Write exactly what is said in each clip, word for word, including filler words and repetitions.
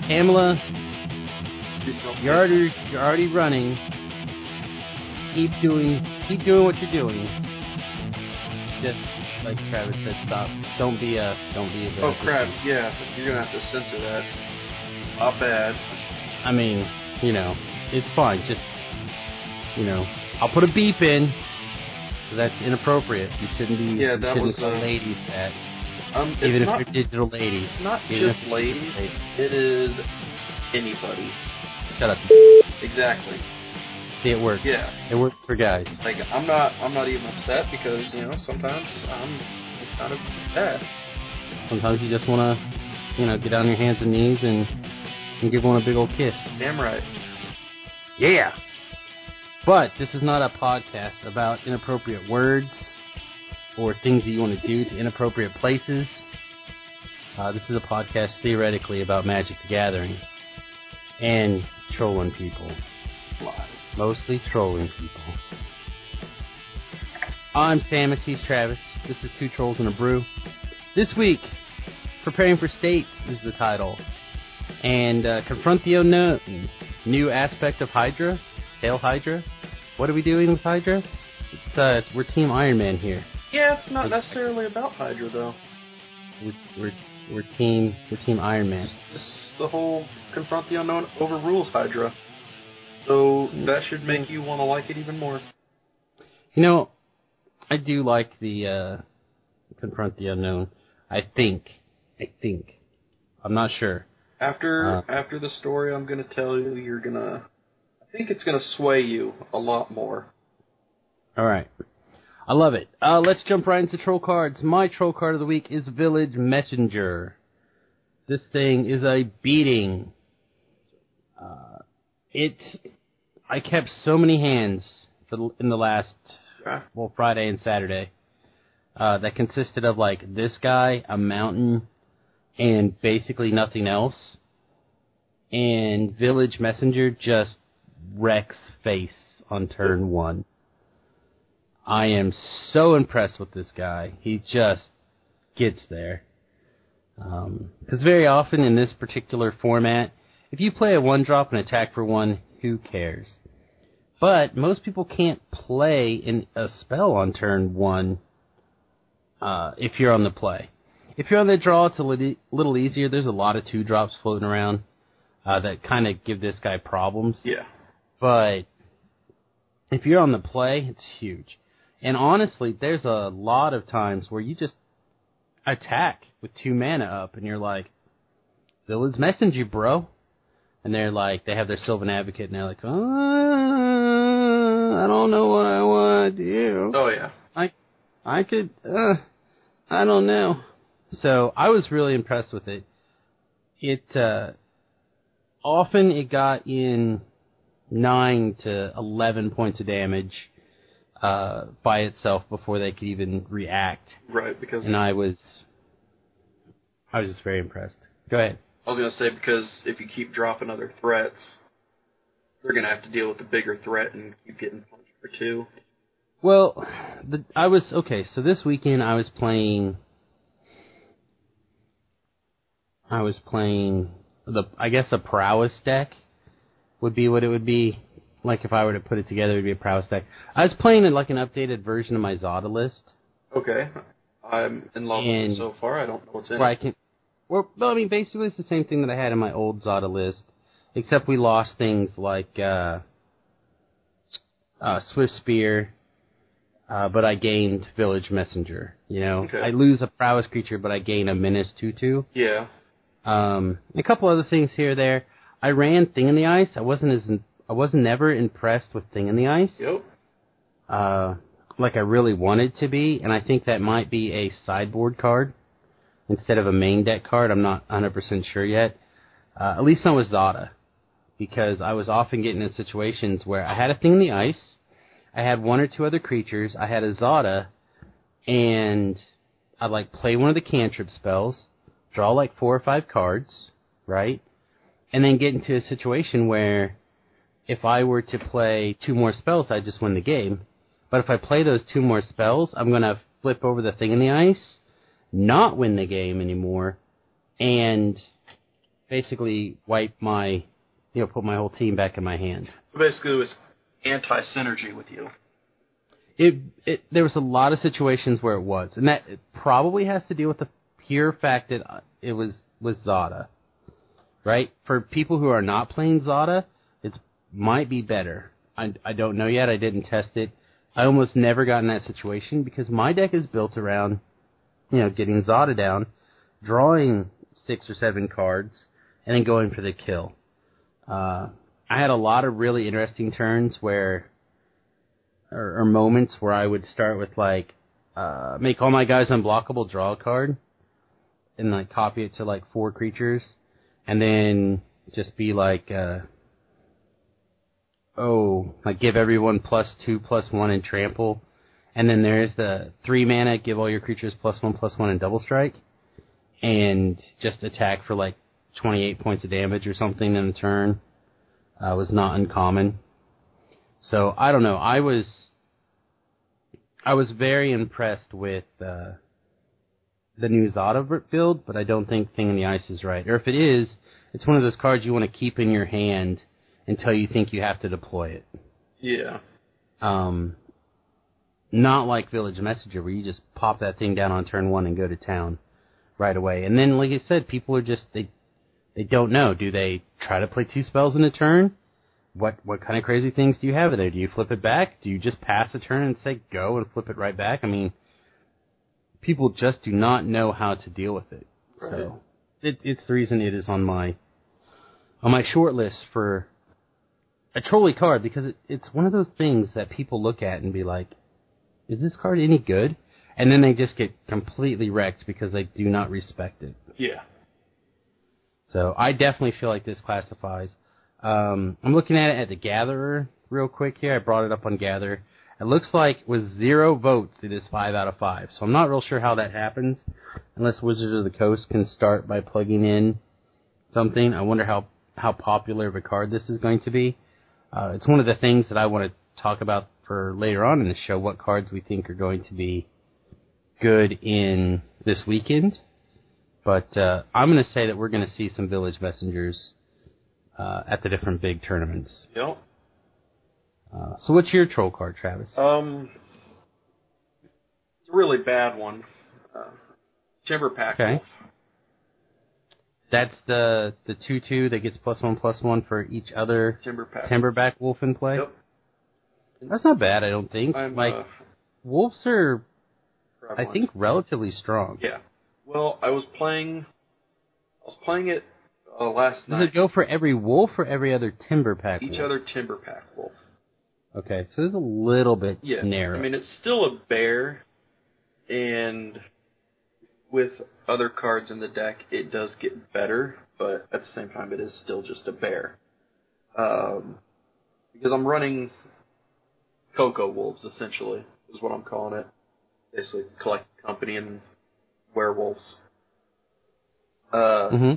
Pamela, you're already, you're already running. Keep doing, keep doing what you're doing. Just like Travis said, stop. Don't be a, don't be a. Oh crap! Yeah, you're gonna have to censor that. Not bad. I mean, you know, it's fine. Just, you know, I'll put a beep in. That's inappropriate. You shouldn't be. Yeah, that you shouldn't was call uh, ladies that. Um, Even if not, they're digital ladies. It's not Even just ladies. ladies. It is anybody. Shut up. Exactly. See, it works. Yeah. It works for guys. Like, I'm not I'm not even upset because, you know, sometimes I'm kind of bad. Sometimes you just want to, you know, get on your hands and knees and, and give one a big old kiss. Damn right. Yeah. But this is not a podcast about inappropriate words or things that you want to do to inappropriate places. Uh, this is a podcast theoretically about Magic the Gathering and trolling people. Lies. Mostly trolling people. I'm Samus, he's Travis. This is Two Trolls and a Brew. This week, Preparing for States is the title. And uh, Confront the Unknown. New aspect of Hydra. Hail Hydra. What are we doing with Hydra? It's, uh, we're Team Iron Man here. Yeah, it's not necessarily about Hydra, though. We're, we're, we're team we're Team Iron Man. This, this, the whole Confront the Unknown overrules Hydra. So that should make you want to like it even more. You know, I do like the uh, Confront the Unknown. I think. I think. I'm not sure. After uh, after the story I'm going to tell you, you're going to... I think it's going to sway you a lot more. All right. I love it. Uh, let's jump right into troll cards. My troll card of the week is Village Messenger. This thing is a beating. Uh, it. I kept so many hands for the, in the last, okay. well, Friday and Saturday, uh, that consisted of, like, this guy, a mountain, and basically nothing else. And Village Messenger just wrecks face on turn one. I am so impressed with this guy. He just gets there. Because um, very often in this particular format, if you play a one-drop and attack for one, who cares? But most people can't play in a spell on turn one uh, if you're on the play. If you're on the draw, it's a little, little easier. There's a lot of two-drops floating around uh, that kind of give this guy problems. Yeah. But if you're on the play, it's huge. And honestly, there's a lot of times where you just attack with two mana up, and you're like, Village Messenger, bro. And they're like, they have their Sylvan Advocate, and they're like, oh, I don't know what I want to do. Oh, yeah. I, I could, uh, I don't know. So I was really impressed with it. It, uh, often it got in nine to eleven points of damage. Uh, by itself before they could even react. Right, because... And I was... I was just very impressed. Go ahead. I was going to say, because if you keep dropping other threats, they're going to have to deal with the bigger threat and keep getting punched for two. Well, the, I was... Okay, so this weekend I was playing... I was playing... the I guess a prowess deck would be what it would be. Like, if I were to put it together, it would be a prowess deck. I was playing in, like, an updated version of my Zada list. Okay. I'm in love and, with it so far. I don't know what's in where it. I can, well, I mean, basically it's the same thing that I had in my old Zada list, except we lost things like uh, uh, Swift Spear, uh, but I gained Village Messenger. You know, okay. I lose a prowess creature, but I gain a Menace two two. Yeah. Um, a couple other things here or there. I ran Thing in the Ice. I wasn't as... I wasn't never impressed with Thing in the Ice. Yep. Uh, like I really wanted to be, and I think that might be a sideboard card instead of a main deck card. I'm not one hundred percent sure yet. Uh, at least not with Zada, because I was often getting in situations where I had a Thing in the Ice, I had one or two other creatures, I had a Zada, and I'd like play one of the cantrip spells, draw like four or five cards, right? And then get into a situation where if I were to play two more spells, I'd just win the game. But if I play those two more spells, I'm going to flip over the Thing in the Ice, not win the game anymore, and basically wipe my, you know, put my whole team back in my hand. So basically, it was anti-synergy with you. It, it, there was a lot of situations where it was, and that probably has to do with the pure fact that it was, was Zada, right? For people who are not playing Zada, it might be better. I, I don't know yet. I didn't test it. I almost never got in that situation because my deck is built around, you know, getting Zada down, drawing six or seven cards, and then going for the kill. Uh, I had a lot of really interesting turns where, or, or moments where I would start with like, uh, make all my guys unblockable, draw a card, and like copy it to like four creatures, and then just be like, uh, oh, like give everyone plus two, plus one in trample, and then there's the three mana, give all your creatures plus one, plus one in double strike, and just attack for like twenty-eight points of damage or something in the turn. Uh, was not uncommon. So I don't know. I was, I was very impressed with uh, the new Zada build, but I don't think Thing in the Ice is right. Or if it is, it's one of those cards you want to keep in your hand until you think you have to deploy it. Yeah. Um, not like Village Messenger, where you just pop that thing down on turn one and go to town right away. And then, like I said, people are just, they they don't know. Do they try to play two spells in a turn? What what kind of crazy things do you have in there? Do you flip it back? Do you just pass a turn and say go and flip it right back? I mean, people just do not know how to deal with it. Right. So it, it's the reason it is on my on my short list for a trolley card, because it, it's one of those things that people look at and be like, is this card any good? And then they just get completely wrecked because they do not respect it. Yeah. So I definitely feel like this classifies. Um, I'm looking at it at the Gatherer real quick here. I brought it up on Gather. It looks like with zero votes, it is five out of five. So I'm not real sure how that happens, unless Wizards of the Coast can start by plugging in something. I wonder how, how popular of a card this is going to be. Uh, it's one of the things that I want to talk about for later on in the show, what cards we think are going to be good in this weekend. But uh, I'm going to say that we're going to see some Village Messengers uh, at the different big tournaments. Yep. Uh, so what's your troll card, Travis? Um, it's a really bad one. Uh, Timberpack Okay. Wolf. That's the the two two that gets plus one plus one for each other Timberpack. Timberback Wolf in play? Yep. That's not bad, I don't think. I'm, like, uh, wolves are, prevalent. I think, relatively strong. Yeah. Well, I was playing. I was playing it uh, last Does night. it go for every wolf or every other Timberpack Each wolf? other Timberpack Wolf. Okay, so it's a little bit Yeah. narrow. I mean, it's still a bear, and with other cards in the deck, it does get better, but at the same time, it is still just a bear. Um, because I'm running Cocoa Wolves, essentially, is what I'm calling it. Basically, Collected Company and werewolves. Uh, mm-hmm.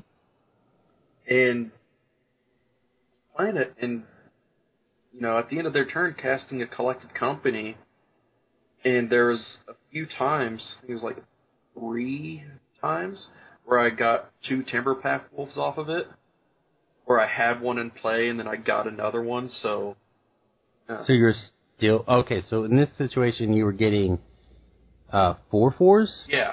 And playing it, and, you know, at the end of their turn, casting a Collected Company, and there was a few times, I think it was like three times, where I got two Timberpack Wolves off of it, where I had one in play, and then I got another one, so... Uh, So you're still... Okay, so in this situation, you were getting uh, four fours? Yeah.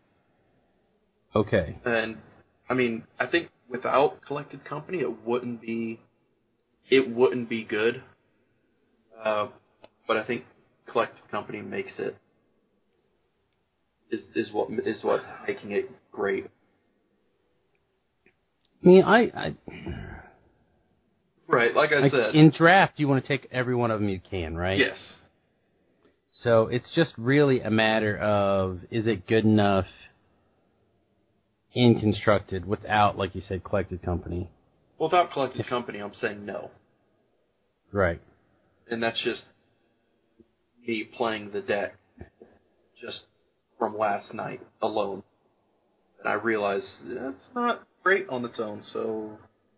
Okay. And, I mean, I think without Collected Company, it wouldn't be... It wouldn't be good. Uh, but I think Collected Company makes it... Is, is what is what's making it great. I mean, I... I Right, like I like said. in draft, you want to take every one of them you can, right? Yes. So it's just really a matter of, is it good enough in constructed without, like you said, Collected Company? Without Collected Company, I'm saying no. Right. And that's just me playing the deck just from last night alone. And I realized it's not great on its own, so...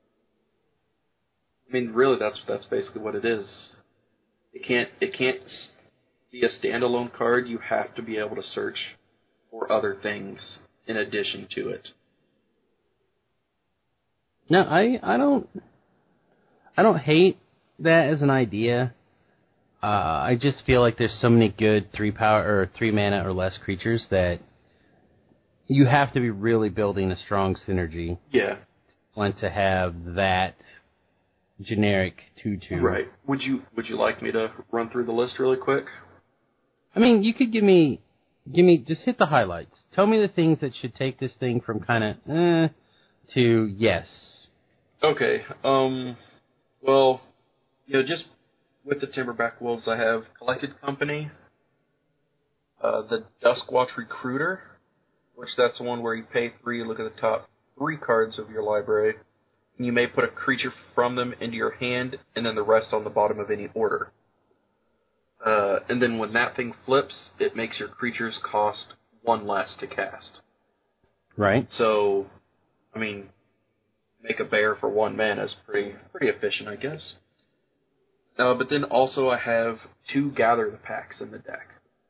I mean, really, that's that's basically what it is. It can't it can't be a standalone card. You have to be able to search for other things in addition to it. No, I I don't I don't hate that as an idea. Uh, I just feel like there's so many good three power or three mana or less creatures that you have to be really building a strong synergy. Yeah. Want to have that generic two two. Right. Would you Would you like me to run through the list really quick? I mean, you could give me, give me, just hit the highlights. Tell me the things that should take this thing from kind of eh to yes. Okay. Um. Well, you know, just with the Timberback Wolves, I have Collected Company, uh, the Duskwatch Recruiter, which that's the one where you pay three, look at the top three cards of your library, and you may put a creature from them into your hand, and then the rest on the bottom of any order. Uh, and then when that thing flips, it makes your creatures cost one less to cast. Right. So, I mean, make a bear for one mana is pretty pretty efficient, I guess. Uh, but then also I have two Gather the Packs in the deck.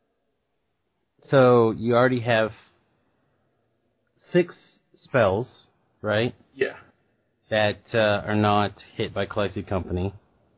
So you already have six spells, right? Yeah. That uh, are not hit by Collected Company.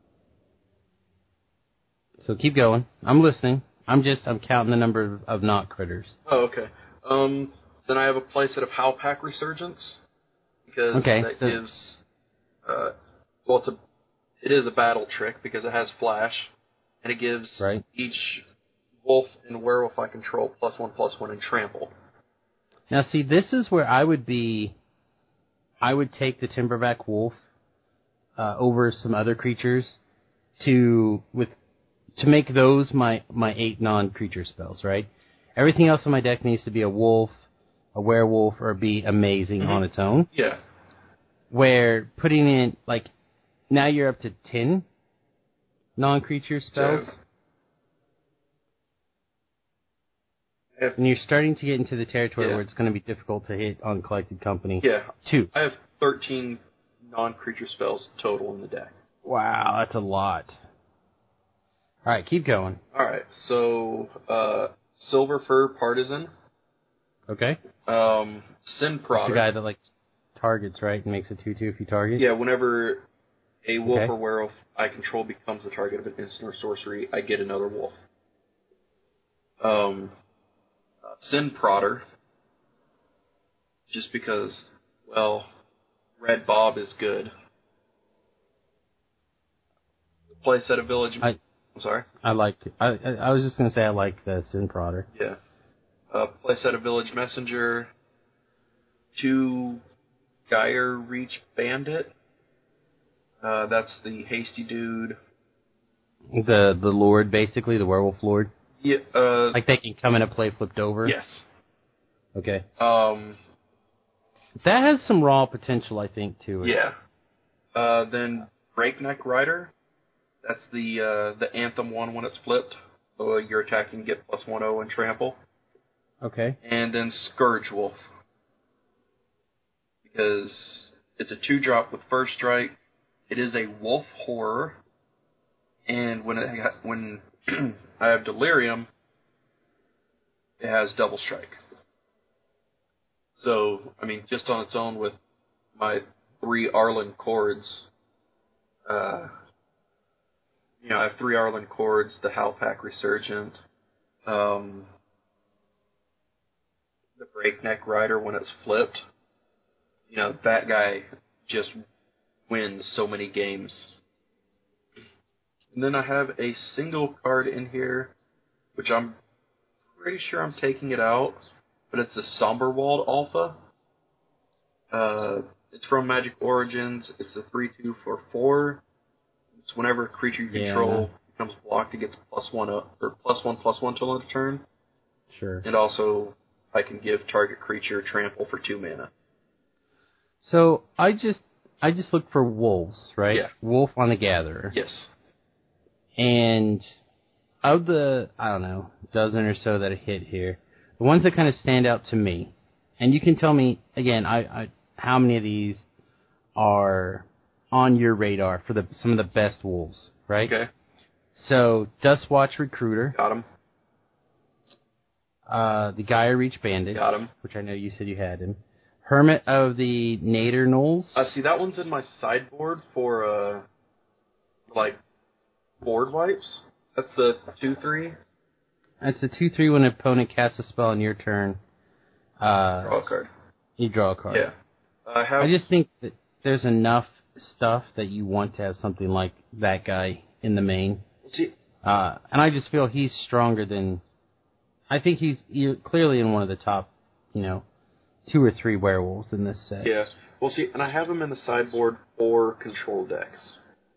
So keep going. I'm listening. I'm just, I'm counting the number of, of not critters. Oh, okay. Um, then I have a playset of Howlpack Resurgence, because Okay, that so gives, uh, well, it's a, it is a battle trick because it has flash, and it gives right. each wolf and werewolf I control plus one, plus one, and trample. Now, see, this is where I would be, I would take the Timberback Wolf uh, over some other creatures to, with, to make those my, my eight non-creature spells, right? Everything else in my deck needs to be a wolf, a werewolf, or be amazing Mm-hmm. on its own. Yeah. Where putting in, like, now you're up to ten non-creature spells. So, and you're starting to get into the territory yeah. where it's going to be difficult to hit on Collected Company. Yeah. Two. I have thirteen non-creature spells total in the deck. Wow, that's a lot. All right, keep going. All right, so uh, Silver Fur Partisan. Okay. Um, Sin That's Prodder. the guy that like targets, right, and makes a two two if you target. Yeah, whenever a wolf okay. or werewolf I control becomes the target of an instant or sorcery, I get another wolf. Um, uh, Sin Prodder. Just because, well, Red Bob is good. Play set of Village. I, I'm sorry. I like. I I, I was just gonna say I like the Sin Prodder. Yeah. Uh, play set of Village Messenger. Two Gyre Reach Bandit. Uh, that's the hasty dude. The the Lord, basically the Werewolf Lord. Yeah. Uh, like they can come into play flipped over. Yes. Okay. Um. That has some raw potential, I think, to it. Yeah. Uh, then Breakneck Rider. That's the uh, the Anthem one when it's flipped. So you're attacking, get plus one oh and trample. Okay. And then Scourge Wolf. Because it's a two drop with first strike. It is a wolf horror. And when it ha- when I have Delirium, it has double strike. So, I mean, just on its own with my three Arlen Chords, uh, you know, I have three Arlen Chords, the Howlpack Resurgent, um, the Breakneck Rider when it's flipped. You know, that guy just wins so many games. And then I have a single card in here, which I'm pretty sure I'm taking it out, but it's the Somberwald Alpha. Uh, it's from Magic Origins. It's a three two for four. It's whenever a creature you Yeah. control becomes blocked, it gets plus one up, or plus one plus one till end of turn. Sure. And also, I can give target creature trample for two mana. So I just I just look for wolves, right? Yeah. Wolf on the Gatherer. Yes. And of the, I don't know, dozen or so that I hit here, the ones that kind of stand out to me, and you can tell me, again, I, I how many of these are on your radar for the some of the best wolves, right? Okay. So, Duskwatch Recruiter. Got him. Uh, the Gyre Reach Bandit. Got him. Which I know you said you had him. Hermit of the Nader Knolls. Uh, see, that one's in my sideboard for, uh, like, board wipes. That's the two three. That's the two three when an opponent casts a spell on your turn. Uh, Draw a card. You draw a card. Yeah. I have. I just think that there's enough stuff that you want to have something like that guy in the main. See, uh, and I just feel he's stronger than... I think he's clearly in one of the top, you know, two or three werewolves in this set. Yeah. Well, see, and I have him in the sideboard for control decks.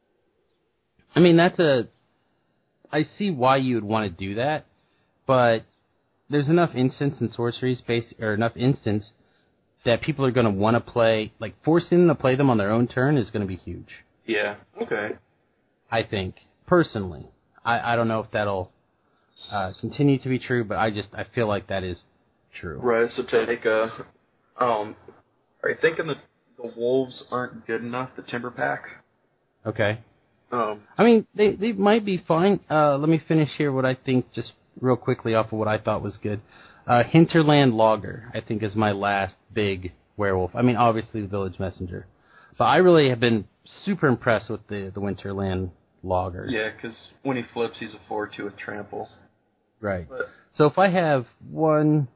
I mean, that's a... I see why you would want to do that, but there's enough instants and sorceries, base, or enough instants that people are going to want to play... Like, forcing them to play them on their own turn is going to be huge. Yeah, okay. I think, personally. I, I don't know if that'll uh, continue to be true, but I just, I feel like that is true. Right, so take a... Um, are you thinking that the wolves aren't good enough, the timber pack? Okay. Um, I mean, they, they might be fine. Uh, let me finish here what I think, just real quickly off of what I thought was good. Uh, Hinterland Logger, I think, is my last big werewolf. I mean, obviously the Village Messenger. But I really have been super impressed with the, the Winterland Logger. Yeah, because when he flips, he's a four two with trample. Right. But, so if I have one,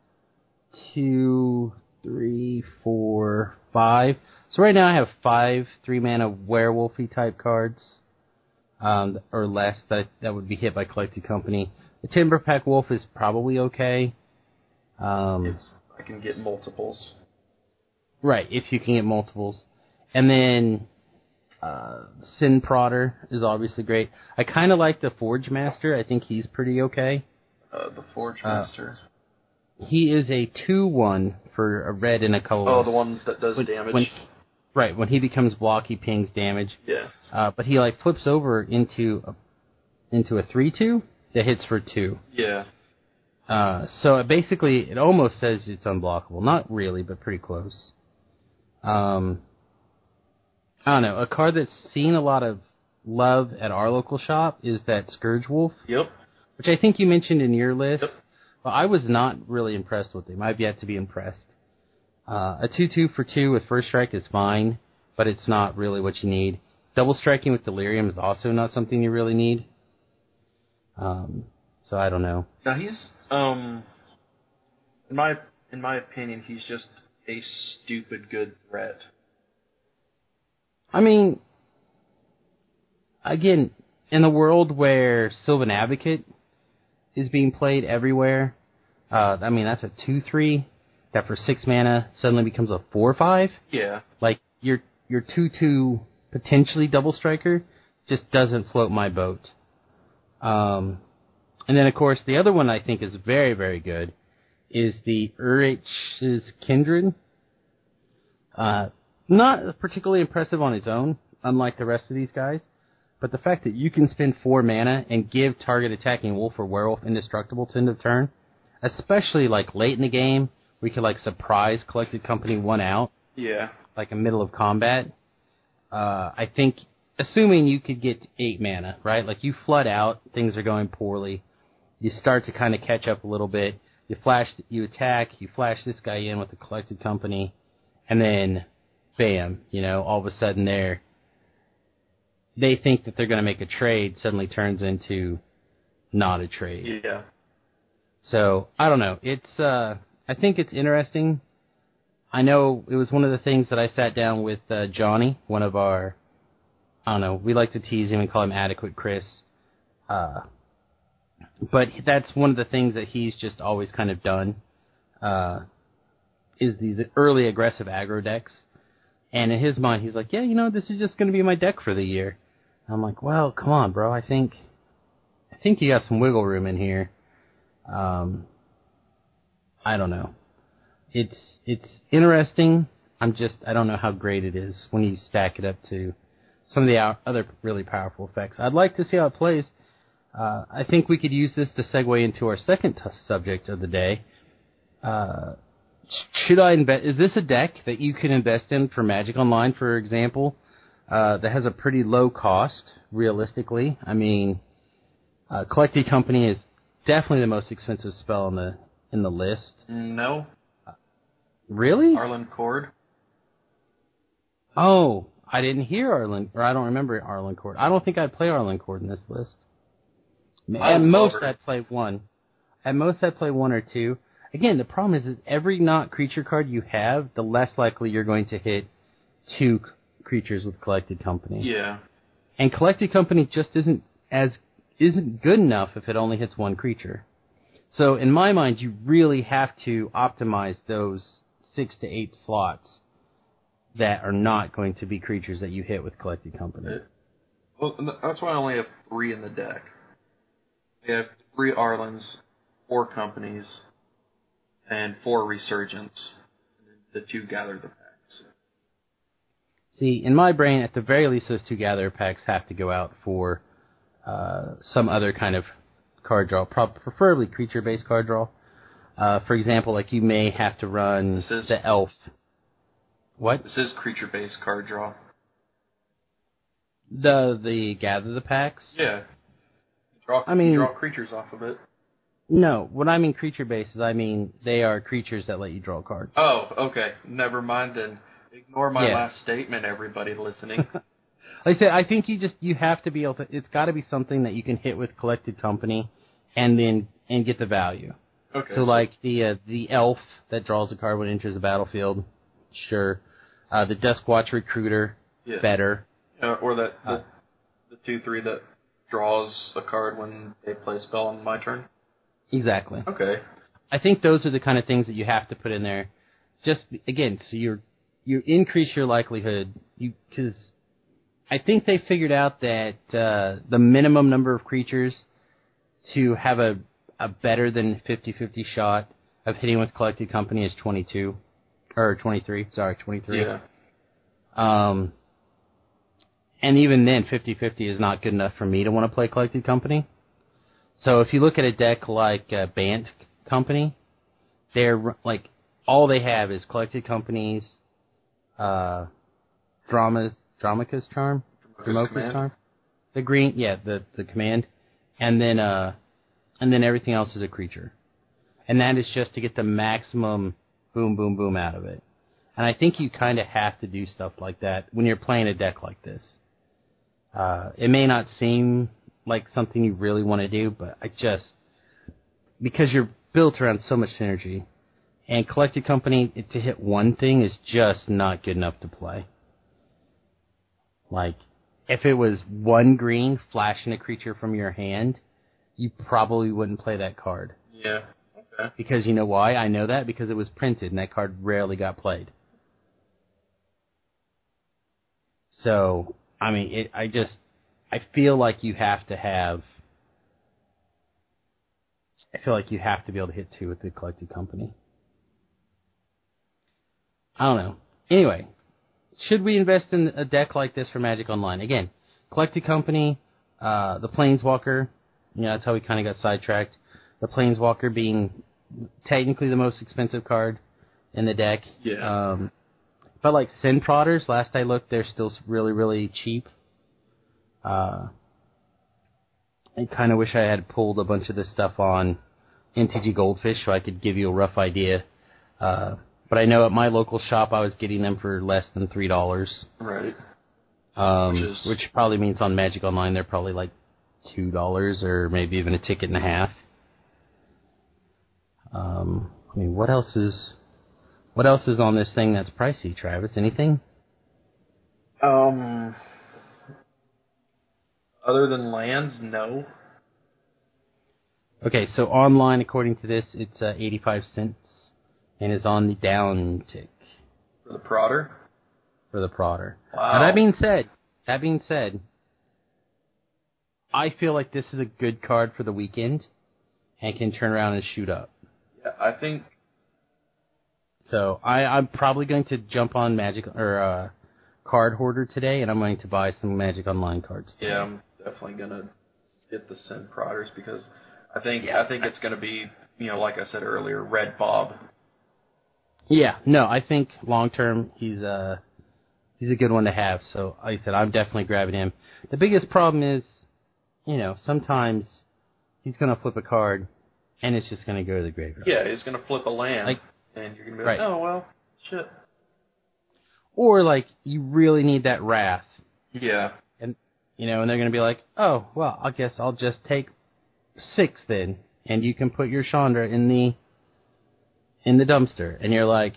two, three, four, five. So right now I have five three-mana werewolfy type cards, um, or less, that that would be hit by Collected Company. The Timberpack Wolf is probably okay. Um, if I can get multiples. Right, if you can get multiples. And then uh, Sin Prodder is obviously great. I kind of like the Forge Master. I think he's pretty okay. Uh, the Forge Uh, Master. He is a two one for a red and a colorless. Oh, the one that does when, damage? When, right, when he becomes block, he pings damage. Yeah. Uh, but he like flips over into a, into a three two that hits for two. Yeah. Uh, so it basically, it almost says it's unblockable. Not really, but pretty close. Um, I don't know. A card that's seen a lot of love at our local shop is that Scourge Wolf. Yep. Which I think you mentioned in your list. Yep. But I was not really impressed with him. I've yet to be impressed. Uh, a two two for two with First Strike is fine, but it's not really what you need. Double striking with Delirium is also not something you really need. Um, so I don't know. Now he's, um, in my in my opinion, he's just a stupid good threat. I mean, again, in the world where Sylvan Advocate is being played everywhere, uh, I mean, that's a two three that for six mana suddenly becomes a four five. Yeah. Like, your your two two potentially double striker just doesn't float my boat. Um, and then, of course, the other one I think is very, very good is the Urich's Kindred. Uh, not particularly impressive on its own, unlike the rest of these guys, but the fact that you can spend four mana and give target attacking wolf or werewolf indestructible to end of turn, especially like late in the game, we could like surprise Collected Company one out, Yeah. like in middle of combat. Uh, I think, assuming you could get eight mana, right? Like you flood out, things are going poorly. You start to kind of catch up a little bit. You flash, you attack, you flash this guy in with the Collected Company, and then, bam, you know, all of a sudden they're, they think that they're going to make a trade, suddenly turns into not a trade. Yeah. So, I don't know. It's, uh, I think it's interesting. I know it was one of the things that I sat down with uh, Johnny, one of our, I don't know, we like to tease him and call him Adequate Chris. Uh, but that's one of the things that he's just always kind of done, uh, is these early aggressive aggro decks. And in his mind, he's like, yeah, you know, this is just going to be my deck for the year. And I'm like, well, come on, bro. I think, I think you got some wiggle room in here. Um, I don't know. It's it's interesting. I'm just I don't know how great it is when you stack it up to some of the other really powerful effects. I'd like to see how it plays. Uh, I think we could use this to segue into our second t- subject of the day. Uh, should I invest? Is this a deck that you can invest in for Magic Online, for example, uh, that has a pretty low cost? Realistically, I mean, uh, Collected Company is definitely the most expensive spell in the in the list. No. Really? Arlen Cord. Oh, I didn't hear Arlen, or I don't remember Arlen Cord. I don't think I'd play Arlen Cord in this list. I At most, her. I'd play one. At most, I'd play one or two. Again, the problem is, is every not creature card you have, the less likely you're going to hit two c- creatures with Collected Company. Yeah. And Collected Company just isn't as isn't good enough if it only hits one creature. So in my mind, you really have to optimize those six to eight slots that are not going to be creatures that you hit with Collected Company. It, well, that's why I only have three in the deck. We have three Arlens, four Companies, and four Resurgence. The two Gather the Packs. See, in my brain, at the very least, those two Gather packs have to go out for uh, some other kind of card draw, preferably creature-based card draw. Uh, for example, like you may have to run This is, the Elf. What? This is creature-based card draw. The the Gather the Packs? Yeah. You draw, I mean, you draw creatures off of it. No, what I mean creature-based is I mean they are creatures that let you draw cards. Oh, okay. Never mind then. Ignore my Yeah. last statement, everybody listening. Like I said, I think you just you have to be able to. It's got to be something that you can hit with Collected Company, and then and get the value. Okay. So, so like the uh, the Elf that draws a card when it enters the battlefield, sure. Uh, the Duskwatch Recruiter, yeah. better. Uh, or that the, uh, the two three that draws a card when they play a spell on my turn. Exactly. Okay. I think those are the kind of things that you have to put in there. Just again, so you're you increase your likelihood. You because I think they figured out that uh, the minimum number of creatures to have a a better than fifty-fifty shot of hitting with Collected Company is twenty-two or twenty-three. Sorry, twenty-three. Yeah. Um. And even then, fifty-fifty is not good enough for me to want to play Collected Company. So if you look at a deck like uh, Bant Company, they're like all they have is Collected Companies, uh, Drama's Dramaca's Charm, Dramoka's Charm, the green, yeah, the the command, and then uh, and then everything else is a creature, and that is just to get the maximum boom, boom, boom out of it. And I think you kind of have to do stuff like that when you're playing a deck like this. Uh, it may not seem like something you really want to do, but I just, because you're built around so much synergy, and Collected Company, to hit one thing is just not good enough to play. Like, if it was one green flashing a creature from your hand, you probably wouldn't play that card. Yeah. Okay. Because you know why? I know that because it was printed, and that card rarely got played. So, I mean, it, I just, I feel like you have to have, I feel like you have to be able to hit two with the Collected Company. I don't know. Anyway, should we invest in a deck like this for Magic Online? Again, Collected Company, uh, the Planeswalker, you know, that's how we kind of got sidetracked. The Planeswalker being technically the most expensive card in the deck. Yeah. Um, but like Sin Prodders, last I looked, they're still really, really cheap. Uh, I kind of wish I had pulled a bunch of this stuff on M T G Goldfish so I could give you a rough idea. Uh, but I know at my local shop I was getting them for less than three dollars. Right. Um, which, is... which probably means on Magic Online they're probably like two dollars or maybe even a ticket and a half. Um, I mean, what else is what else is on this thing that's pricey, Travis? Anything? Um, other than lands, no. Okay, so online, according to this, it's uh, eighty-five cents and is on the down tick. For the Prodder? For the Prodder. Wow. Now, that being said, that being said, I feel like this is a good card for the weekend and can turn around and shoot up. Yeah, I think... So I, I'm probably going to jump on Magic or uh, Card Hoarder today, and I'm going to buy some Magic Online cards today. Yeah, I'm definitely going to get the Sin Prodders because I think yeah. I think it's going to be, you know, like I said earlier, Red Bob. Yeah, no, I think long term he's a he's a good one to have. So like I said, I'm definitely grabbing him. The biggest problem is, you know, sometimes he's going to flip a card, and it's just going to go to the graveyard. Yeah, he's going to flip a land. Like And you're going to be Right. like, oh, well, shit. Or, like, you really need that Wrath. Yeah. And, you know, and they're going to be like, oh, well, I guess I'll just take six then. And you can put your Chandra in the, in the dumpster. And you're like,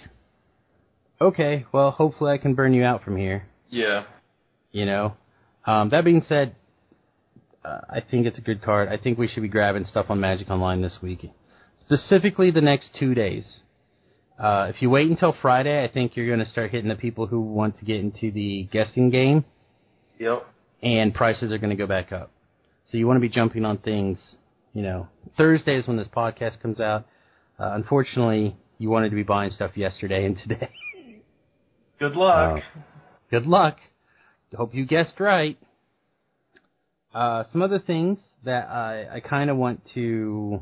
okay, well, hopefully I can burn you out from here. Yeah. You know? Um, that being said, uh, I think it's a good card. I think we should be grabbing stuff on Magic Online this week. Specifically the next two days. Uh, if you wait until Friday, I think you're going to start hitting the people who want to get into the guessing game. Yep. And prices are going to go back up. So you want to be jumping on things, you know. Thursday is when this podcast comes out. Uh, unfortunately, you wanted to be buying stuff yesterday and today. Good luck. Uh, good luck. Hope you guessed right. Uh, some other things that I, I kind of want to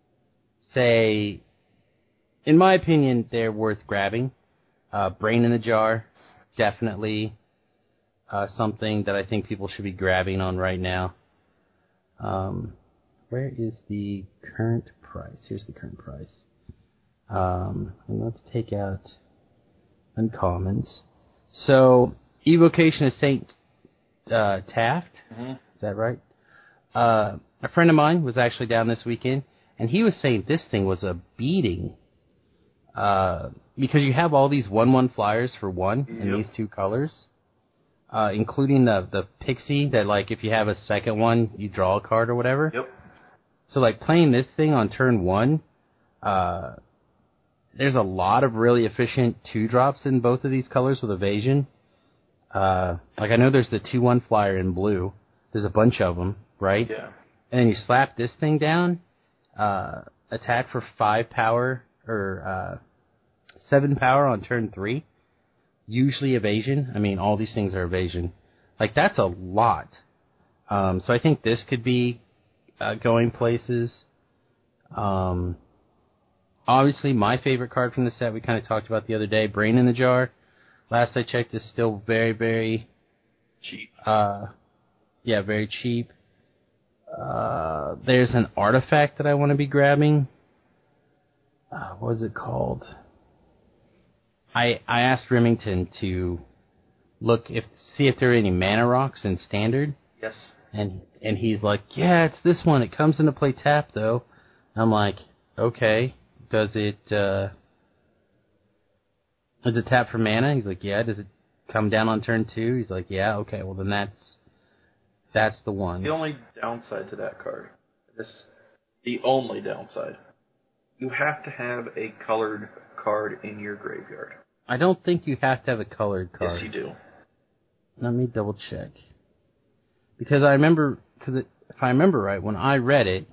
say, in my opinion, they're worth grabbing. Uh, Brain in the Jar, definitely uh, something that I think people should be grabbing on right now. Um, where is the current price? Here's the current price. Um, and let's take out uncommons. So, Evocation of Saint uh, Taft. Mm-hmm. Is that right? Uh, a friend of mine was actually down this weekend, and he was saying this thing was a beating. Uh, because you have all these one one flyers for one in Yep. these two colors, uh, including the, the Pixie that, like, if you have a second one, you draw a card or whatever. Yep. So, like, playing this thing on turn one, uh, there's a lot of really efficient two-drops in both of these colors with evasion. Uh, like, I know there's the two one flyer in blue. There's a bunch of them, right? Yeah. And then you slap this thing down, uh, attack for five power, or uh, seven power on turn three. Usually evasion. I mean, all these things are evasion. Like, that's a lot. Um, so I think this could be uh, going places. Um, obviously, my favorite card from the set we kind of talked about the other day, Brain in the Jar. Last I checked, is still very, very Cheap. Uh, yeah, very cheap. Uh, there's an artifact that I want to be grabbing. Uh, what is it called? I I asked Remington to look if see if there are any mana rocks in standard, Yes. and and he's like, yeah, it's this one. It comes into play tap though. I'm like, okay. Does it uh, does it tap for mana? He's like, yeah. Does it come down on turn two? He's like, yeah. Okay, well then that's that's the one. The only downside to that card, this, the only downside, you have to have a colored card in your graveyard. I don't think you have to have a colored card. Yes, you do. Let me double check. Because I remember, because if I remember right, when I read it,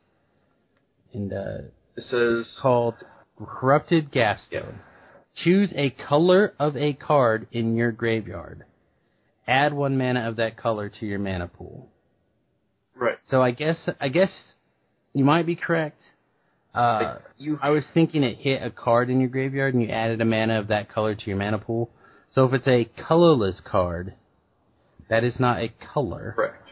and uh, It says it's called Corrupted Gasstone. Yeah. Choose a color of a card in your graveyard. Add one mana of that color to your mana pool. Right. So I guess I guess you might be correct. Uh, Like, you I was thinking it hit a card in your graveyard and you added a mana of that color to your mana pool. So if it's a colorless card, that is not a color. correct.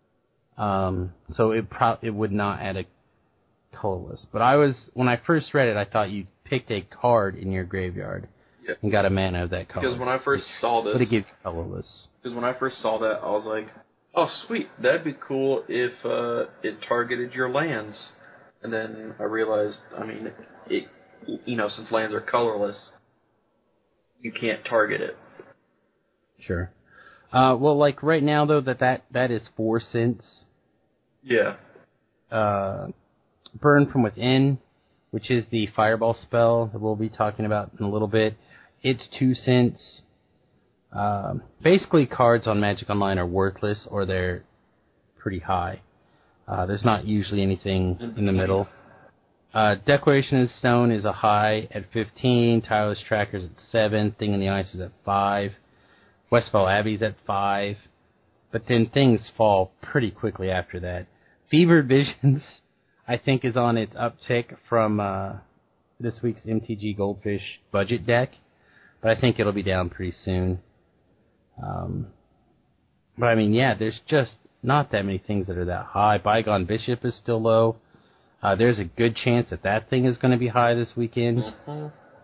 Um, so it pro- it would not add a colorless. But I was when I first read it, I thought you picked a card in your graveyard Yep. and got a mana of that color. Because when I first saw this, but it gives you colorless. because when I first saw that, I was like, oh sweet, that'd be cool if uh, it targeted your lands. And then I realized, I mean, it, you know, since lands are colorless, you can't target it. Sure. Uh, well, like right now though, that that, that is four cents. Yeah. Uh, Burn from Within, which is the fireball spell that we'll be talking about in a little bit. It's two cents. Um, basically, cards on Magic Online are worthless or they're pretty high. Uh, there's not usually anything in the middle. Uh, Declaration of Stone is a high at fifteen. Tireless Tracker's at seven. Thing in the Ice is at five. Westfall Abbey's at five. But then things fall pretty quickly after that. Fevered Visions, I think, is on its uptick from uh, this week's M T G Goldfish budget deck. But I think it'll be down pretty soon. Um, but I mean, yeah, there's just not that many things that are that high. Bygone Bishop is still low. Uh, there's a good chance that that thing is going to be high this weekend. Mm-hmm.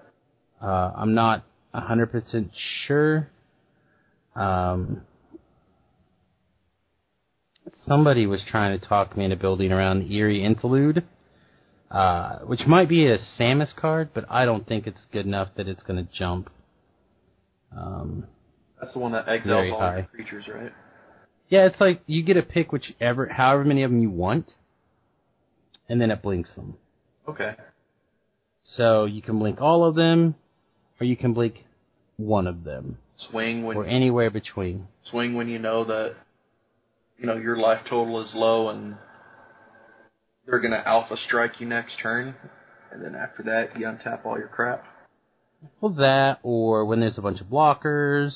Uh, I'm not one hundred percent sure. Um, somebody was trying to talk me into building around the Eerie Interlude, uh, which might be a Samus card, but I don't think it's good enough that it's going to jump. Um, That's the one that exiles all high. your creatures, right? Yeah, it's like you get to pick whichever, however many of them you want, and then it blinks them. Okay. So you can blink all of them, or you can blink one of them. Swing when or anywhere between. Swing when you know that you know your life total is low and they're gonna alpha strike you next turn, and then after that you untap all your crap. Well, that, or when there's a bunch of blockers,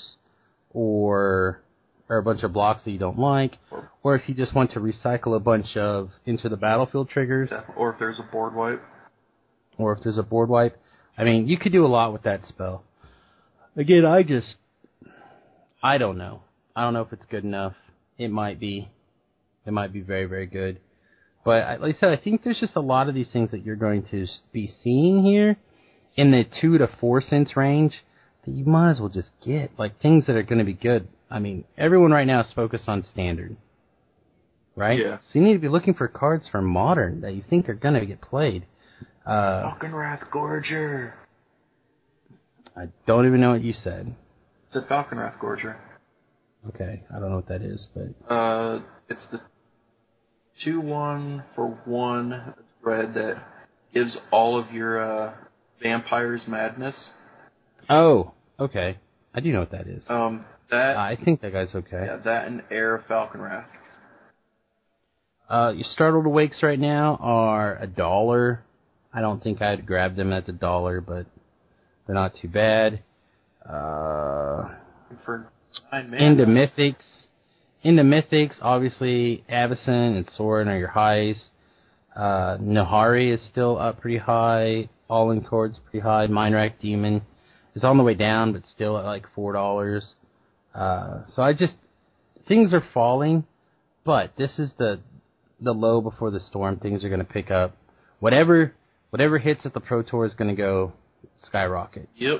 or or a bunch of blocks that you don't like, or, or if you just want to recycle a bunch of into the battlefield triggers. Yeah, or if there's a board wipe. Or if there's a board wipe. I mean, you could do a lot with that spell. Again, I just, I don't know. I don't know if it's good enough. It might be. It might be very, very good. But like I said, I think there's just a lot of these things that you're going to be seeing here in the two to four cents range that you might as well just get. Like things that are going to be good. I mean, everyone right now is focused on standard. Right? Yeah. So you need to be looking for cards for modern that you think are going to get played. Uh, Falconwrath Gorger. I don't even know what you said. It's a Falconwrath Gorger. Okay, I don't know what that is, but... Uh, it's the two one for one red that gives all of your uh, vampires madness. Oh, okay. I do know what that is. Um, that... Uh, I think that guy's okay. Yeah, that and Heir of Falconwrath. Uh, your Startled Awakes right now are a dollar. I don't think I'd grab them at the dollar, but they're not too bad. Uh, for nine mana. Into Mythics. Into Mythics, obviously, Avacyn and Sorin are your highs. Uh, Nahari is still up pretty high. All in Chord's pretty high. Mindwrack Demon is on the way down, but still at like four dollars. Uh, so I just, things are falling, but this is the, the low before the storm. Things are going to pick up. Whatever, whatever hits at the Pro Tour is going to go skyrocket. Yep.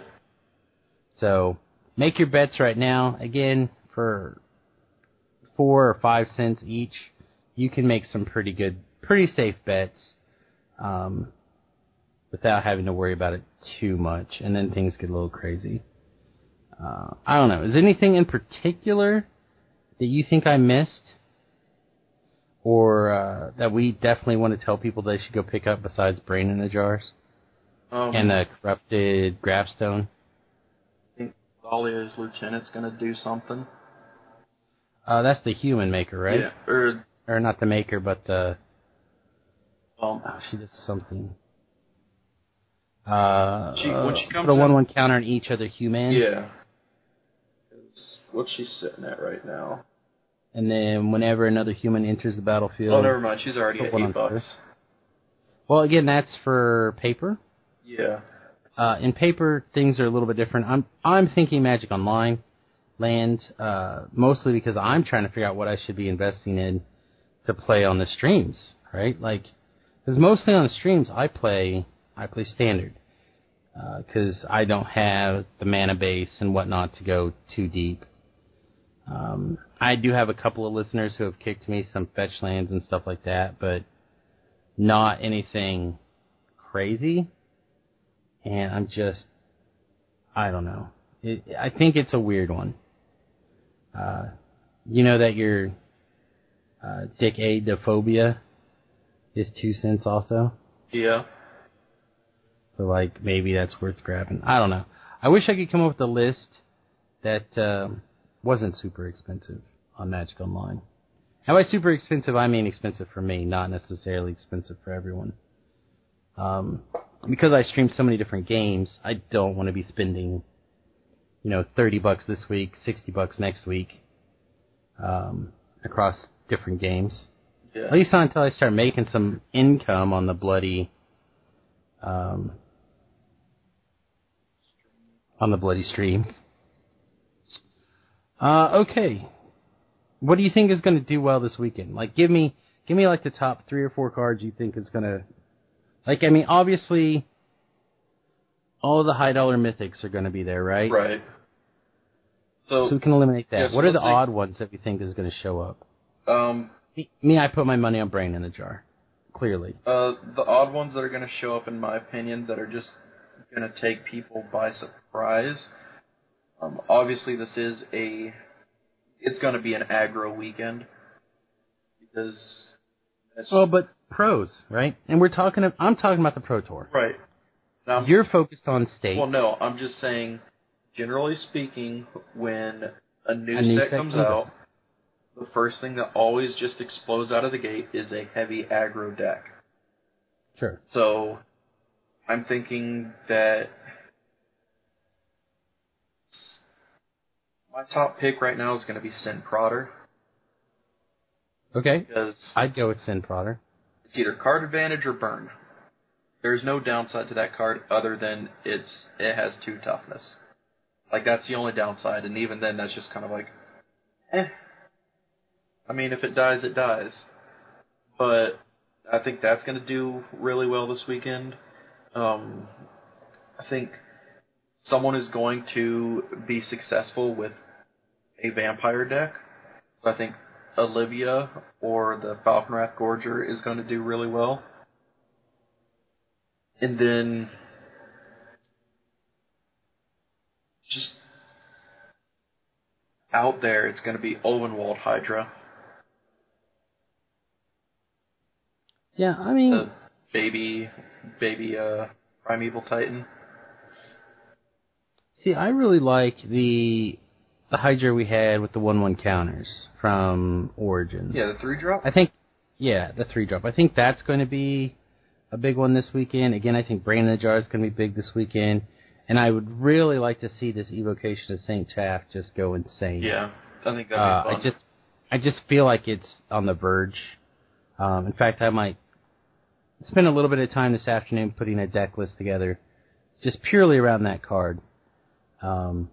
So make your bets right now. Again, for four or five cents each, you can make some pretty good, pretty safe bets um, without having to worry about it too much. And then things get a little crazy. Uh, I don't know. Is there anything in particular that you think I missed? Or uh, that we definitely want to tell people they should go pick up besides Brain in the Jars? Um, and the Corrupted Grafstone? I think Thalia's Lieutenant's going to do something. Uh, that's the human maker, right? Yeah, or... Or not the maker, but the... Um, oh, she does something. Uh, she, when she comes put a in, one one counter on each other human. Yeah. What's she sitting at right now? And then whenever another human enters the battlefield... Oh, never mind. She's already put at one eight on bucks. her. Well, again, that's for paper. Yeah. Uh, in paper, things are a little bit different. I'm I'm thinking Magic Online land, uh, mostly because I'm trying to figure out what I should be investing in to play on the streams, right? Like, because mostly on the streams, I play I play standard because uh, I don't have the mana base and whatnot to go too deep. Um, I do have a couple of listeners who have kicked me some fetch lands and stuff like that, but not anything crazy. And I'm just, I don't know. It, I think it's a weird one. Uh, you know that your uh, Dicadophobia is two cents also? Yeah. So, like, maybe that's worth grabbing. I don't know. I wish I could come up with a list that uh, wasn't super expensive on Magic Online. And by super expensive, I mean expensive for me, not necessarily expensive for everyone. Um, because I stream so many different games, I don't want to be spending, you know, thirty bucks this week, sixty bucks next week, um, across different games. Yeah. At least not until I start making some income on the bloody, um, on the bloody stream. Uh, okay. What do you think is going to do well this weekend? Like, give me, give me like the top three or four cards you think is going to, like, I mean, obviously, all the high dollar mythics are going to be there, right? Right. So, so we can eliminate that. Yeah, so what are the let's say- odd ones that we think is going to show up? Um, Me, me, I put my money on Brain in the Jar. Clearly. uh, the odd ones that are going to show up, in my opinion, that are just going to take people by surprise. Um, obviously, this is a. It's going to be an aggro weekend because. That's, Well, but pros, right? And we're talking. I'm talking about the Pro Tour. right. Now, You're focused on states. Well, no, I'm just saying. Generally speaking, when a new, A new set set comes comes out, the first thing that always just explodes out of the gate is a heavy aggro deck. Sure. So, I'm thinking that my top pick right now is going to be Sin Prodder. Okay. Because I'd go with Sin Prodder. it's either card advantage or burn. There's no downside to that card other than it's it has two toughness. Like, that's the only downside, and even then, that's just kind of like, eh. I mean, if it dies, it dies. But I think that's going to do really well this weekend. Um, I think someone is going to be successful with a vampire deck. So I think Olivia or the Falconwrath Gorger is going to do really well. And then just out there, it's going to be Ovenwald Hydra. Yeah, I mean, The baby, baby uh, Primeval Titan. see, I really like the the Hydra we had with the one one counters from Origins. Yeah, the three drop. I think, yeah, the three drop. I think that's going to be a big one this weekend. Again, I think Brain in the Jar is going to be big this weekend. And I would really like to see this evocation of Saint Chaff just go insane. Yeah, I think that'd be uh, fun. I just, I just feel like it's on the verge. Um, in fact, I might spend a little bit of time this afternoon putting a deck list together, just purely around that card. Um,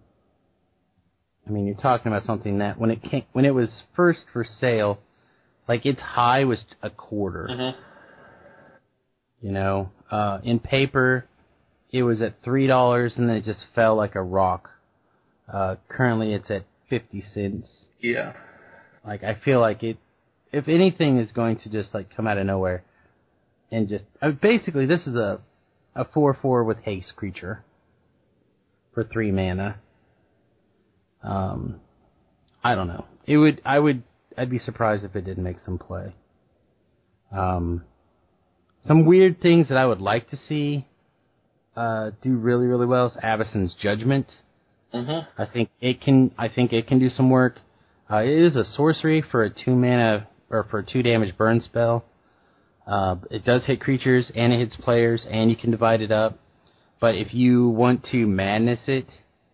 I mean, you're talking about something that when it came, when it was first for sale, like its high was a quarter. Mm-hmm. You know, uh, in paper, it was at three dollars and then it just fell like a rock. Uh, currently, it's at fifty cents. Yeah. Like, I feel like it, if anything is going to just like come out of nowhere and just, uh, basically, this is a a four four with haste creature for three mana. Um, I don't know. It would, I would, I'd be surprised if it didn't make some play. Um, some weird things that I would like to see uh, do really, really well is Avacyn's Judgment. Mm-hmm. I think it can, I think it can do some work. Uh, it is a sorcery for a two mana or for a two damage burn spell. Uh, it does hit creatures and it hits players, and you can divide it up. But if you want to madness it,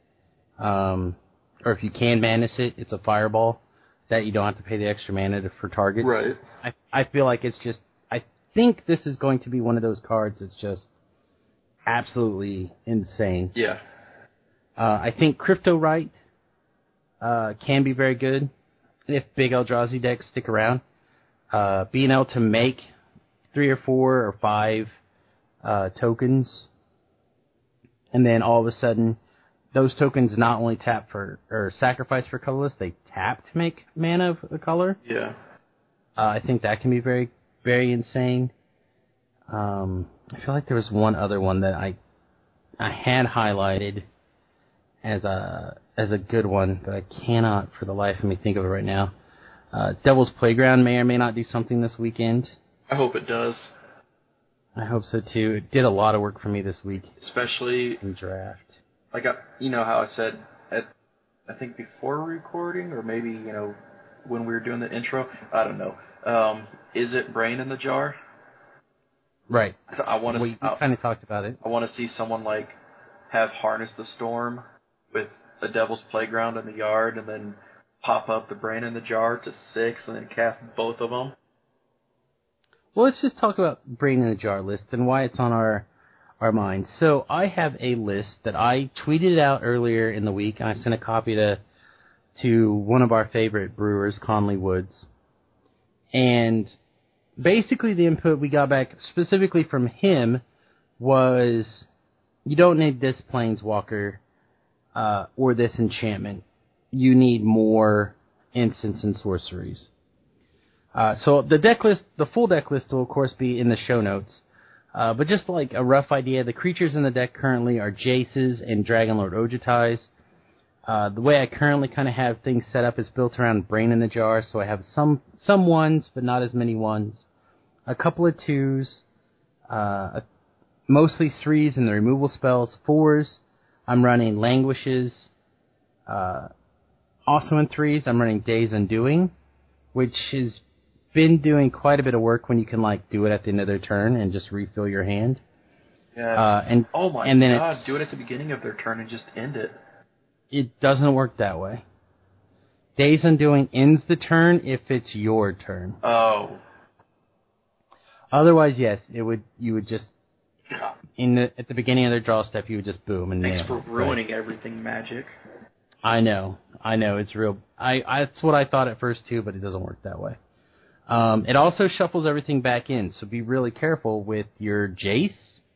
um, or if you can madness it, it's a fireball that you don't have to pay the extra mana to, for targets. Right. I I feel like it's just, I think this is going to be one of those cards that's just absolutely insane. Yeah. Uh, I think Crypto Right uh, can be very good if big Eldrazi decks stick around. Uh, being able to make three or four or five uh, tokens, and then all of a sudden, those tokens not only tap for or sacrifice for colorless, they tap to make mana of a color. Yeah. Uh, I think that can be very, very insane. Um, I feel like there was one other one that I I had highlighted as a as a good one, but I cannot for the life of me think of it right now. Uh, Devil's Playground may or may not do something this weekend. I hope it does. I hope so too. It did a lot of work for me this week Especially, in draft. like, I, you know how I said, at, I think before recording, or maybe, you know, when we were doing the intro, I don't know. Um, is it Brain in the Jar? Right. I, I want to. We, we kind of talked about it. I want to see someone like have Harness the Storm with a Devil's Playground in the yard, and then pop up the Brain in the Jar to six, and then cast both of them. Well, let's just talk about Brain in the Jar list and why it's on our our minds. So I have a list that I tweeted out earlier in the week, and I sent a copy to to one of our favorite brewers, Conley Woods. And basically the input we got back specifically from him was you don't need this Planeswalker uh, or this enchantment. You need more instants and sorceries. Uh, so the deck list, the full deck list will of course be in the show notes. Uh, but just like a rough idea, the creatures in the deck currently are Jaces and Dragonlord Ojutais. Uh, the way I currently kind of have things set up is built around Brain in the Jar, so I have some some ones, but not as many ones. A couple of twos, uh, mostly threes in the removal spells. Fours, I'm running Languishes. Uh, also in threes, I'm running Days Undoing, which has been doing quite a bit of work when you can like do it at the end of their turn and just refill your hand. Yeah. Uh, and oh my and then god, do it at the beginning of their turn and just end it. It doesn't work that way. Days Undoing ends the turn if it's your turn. Oh. Otherwise, yes, it would. You would just in the at the beginning of their draw step, you would just boom and Thanks nail for it, ruining right? everything, Magic. I know, I know, it's real. I, I that's what I thought at first too, but it doesn't work that way. Um, it also shuffles everything back in, so be really careful with your Jace.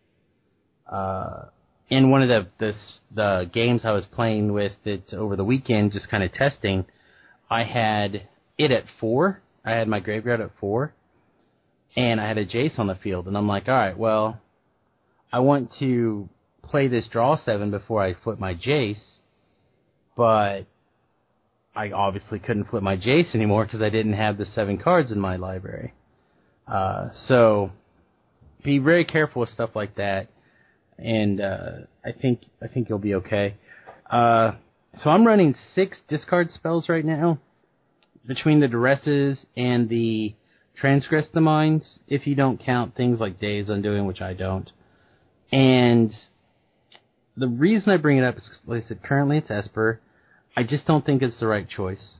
Uh. In one of the, the the games I was playing with it over the weekend, just kind of testing, I had it at four. I had my graveyard at four, and I had a Jace on the field. And I'm like, all right, well, I want to play this draw seven before I flip my Jace, but I obviously couldn't flip my Jace anymore because I didn't have the seven cards in my library. Uh, so be very careful with stuff like that. And uh, I think I think you'll be okay. Uh, so I'm running six discard spells right now, between the Duresses and the Transgress the Minds, if you don't count things like Days Undoing, which I don't. And the reason I bring it up is, like I said, currently it's Esper. I just don't think it's the right choice.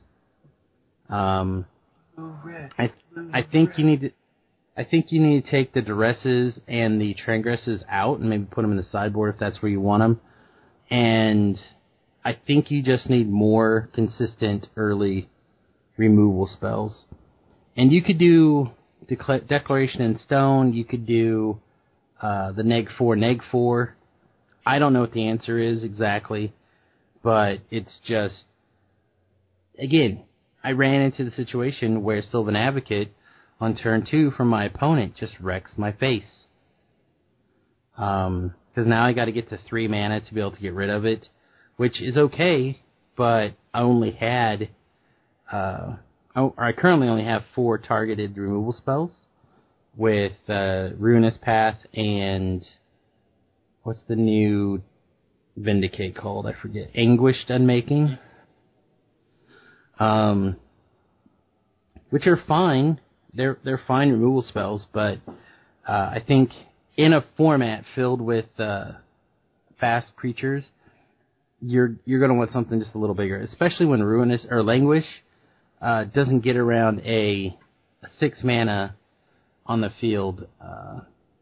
Um, I I think you need to. I think you need to take the Duresses and the Transgresses out and maybe put them in the sideboard if that's where you want them. And I think you just need more consistent early removal spells. And you could do Decla- Declaration in Stone. You could do uh, the neg four, neg four. I don't know what the answer is exactly, but it's just, again, I ran into the situation where Sylvan Advocate on turn two from my opponent just wrecks my face. Um, because now I got to get to three mana to be able to get rid of it, which is okay, but I only had, uh, or I currently only have four targeted removal spells with uh, Ruinous Path and what's the new Vindicate called? I forget. Anguished Unmaking. Um, which are fine. They're they're fine removal spells, but uh, I think in a format filled with uh, fast creatures, you're you're going to want something just a little bigger, especially when Ruinous or Languish uh, doesn't get around a, a six mana on the field. Uh,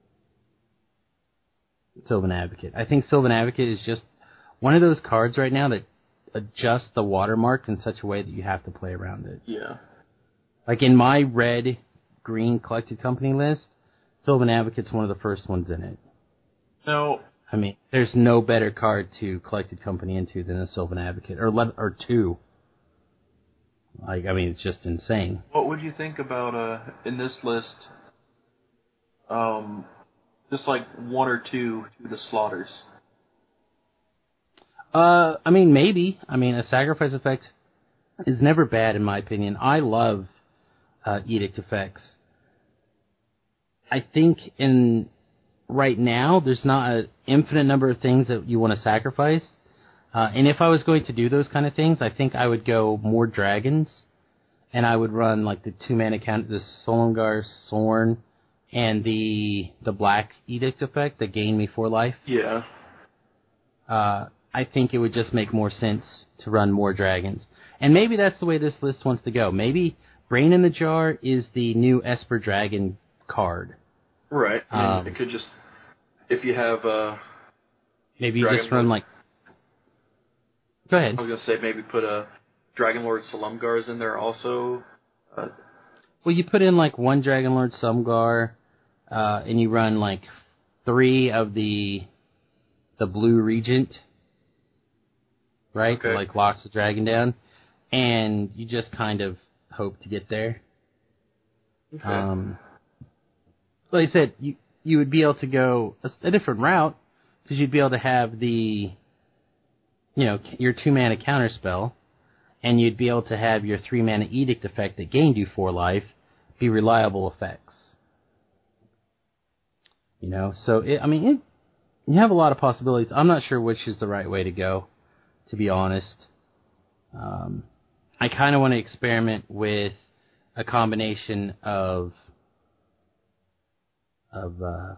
Sylvan Advocate. I think Sylvan Advocate is just one of those cards right now that adjusts the watermark in such a way that you have to play around it. Yeah. Like in my red green collected company list, Sylvan Advocate's one of the first ones in it. No. I mean, there's no better card to collected company into than a Sylvan Advocate, or le- or two. Like, I mean, it's just insane. What would you think about uh in this list? Um, just like one or two to the slaughters. Uh, I mean, maybe. I mean, a sacrifice effect is never bad in my opinion. I love uh, edict effects. I think in right now there's not an infinite number of things that you want to sacrifice. Uh, and if I was going to do those kind of things, I think I would go more dragons, and I would run like the two mana count, the Solongar Sorn, and the the black edict effect that gained me four life. Yeah. Uh, I think it would just make more sense to run more dragons. And maybe that's the way this list wants to go. Maybe Brain in the Jar is the new Esper Dragon card. Right. Um, And it could just, if you have uh, maybe you Dragon just run Lord- like... Go ahead. I was gonna say maybe put a Dragonlord Salumgars in there also. Uh, Well, you put in like one Dragonlord Sumgar, uh, and you run like three of the the blue Regent, right? Okay. That, like, locks the dragon down. And you just kind of hope to get there. Okay. Um, like I said, you you would be able to go a, a different route, because you'd be able to have the, you know, your two-mana counterspell, and you'd be able to have your three-mana Edict effect that gained you four life be reliable effects. You know, so, it, I mean, it, you have a lot of possibilities. I'm not sure which is the right way to go, to be honest. Um, I kind of want to experiment with a combination of of uh,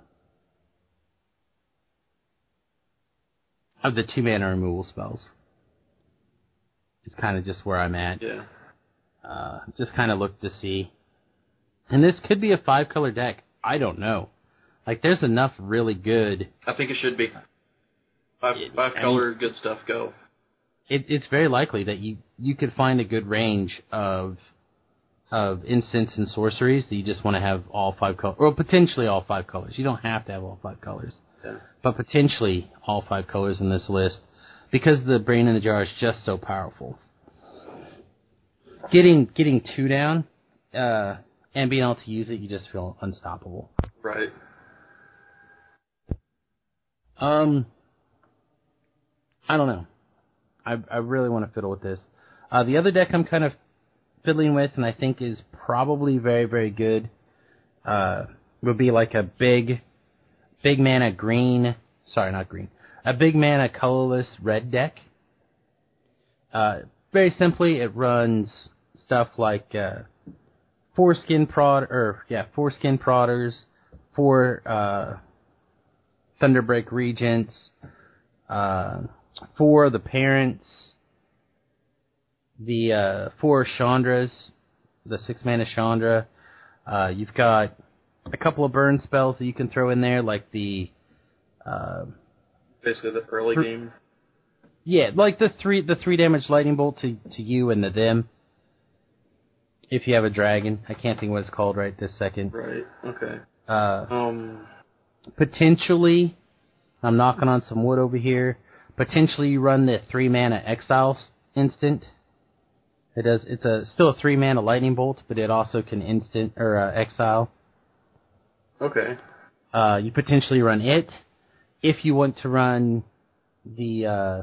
of the two mana removal spells. It's kind of just where I'm at. Yeah. Uh, just kind of look to see. And this could be a five color deck. I don't know. Like, there's enough really good. I think it should be. Five, It, five I color mean, good stuff, go. It, it's very likely that you, you could find a good range of of instants and sorceries that you just want to have all five colors, or potentially all five colors. You don't have to have all five colors, Yeah. but potentially all five colors in this list, because the Brain in the Jar is just so powerful. Getting getting two down uh, and being able to use it, you just feel unstoppable. Right. Um, I don't know. I I really want to fiddle with this. Uh, the other deck I'm kind of fiddling with, and I think is probably very, very good, uh, would be like a big, big mana green, sorry, not green, a big mana colorless red deck. Uh, very simply, it runs stuff like, uh, four skin prod, or, yeah, four skin prodders, four, uh, Thunderbreak Regents, uh, four of the parents, the uh, four Chandras, the six mana Chandra. Uh, you've got a couple of burn spells that you can throw in there, like the uh, Basically the early th- game. yeah, like the three the three damage lightning bolt to to you and the them. If you have a dragon, I can't think what it's called right this second. Right. Okay. Uh, Um. potentially, I'm knocking on some wood over here. Potentially, you run the three mana Exiles instant. It does. It's a still a three mana lightning bolt, but it also can instant or uh, exile. Okay. Uh, you potentially run it if you want to run the uh,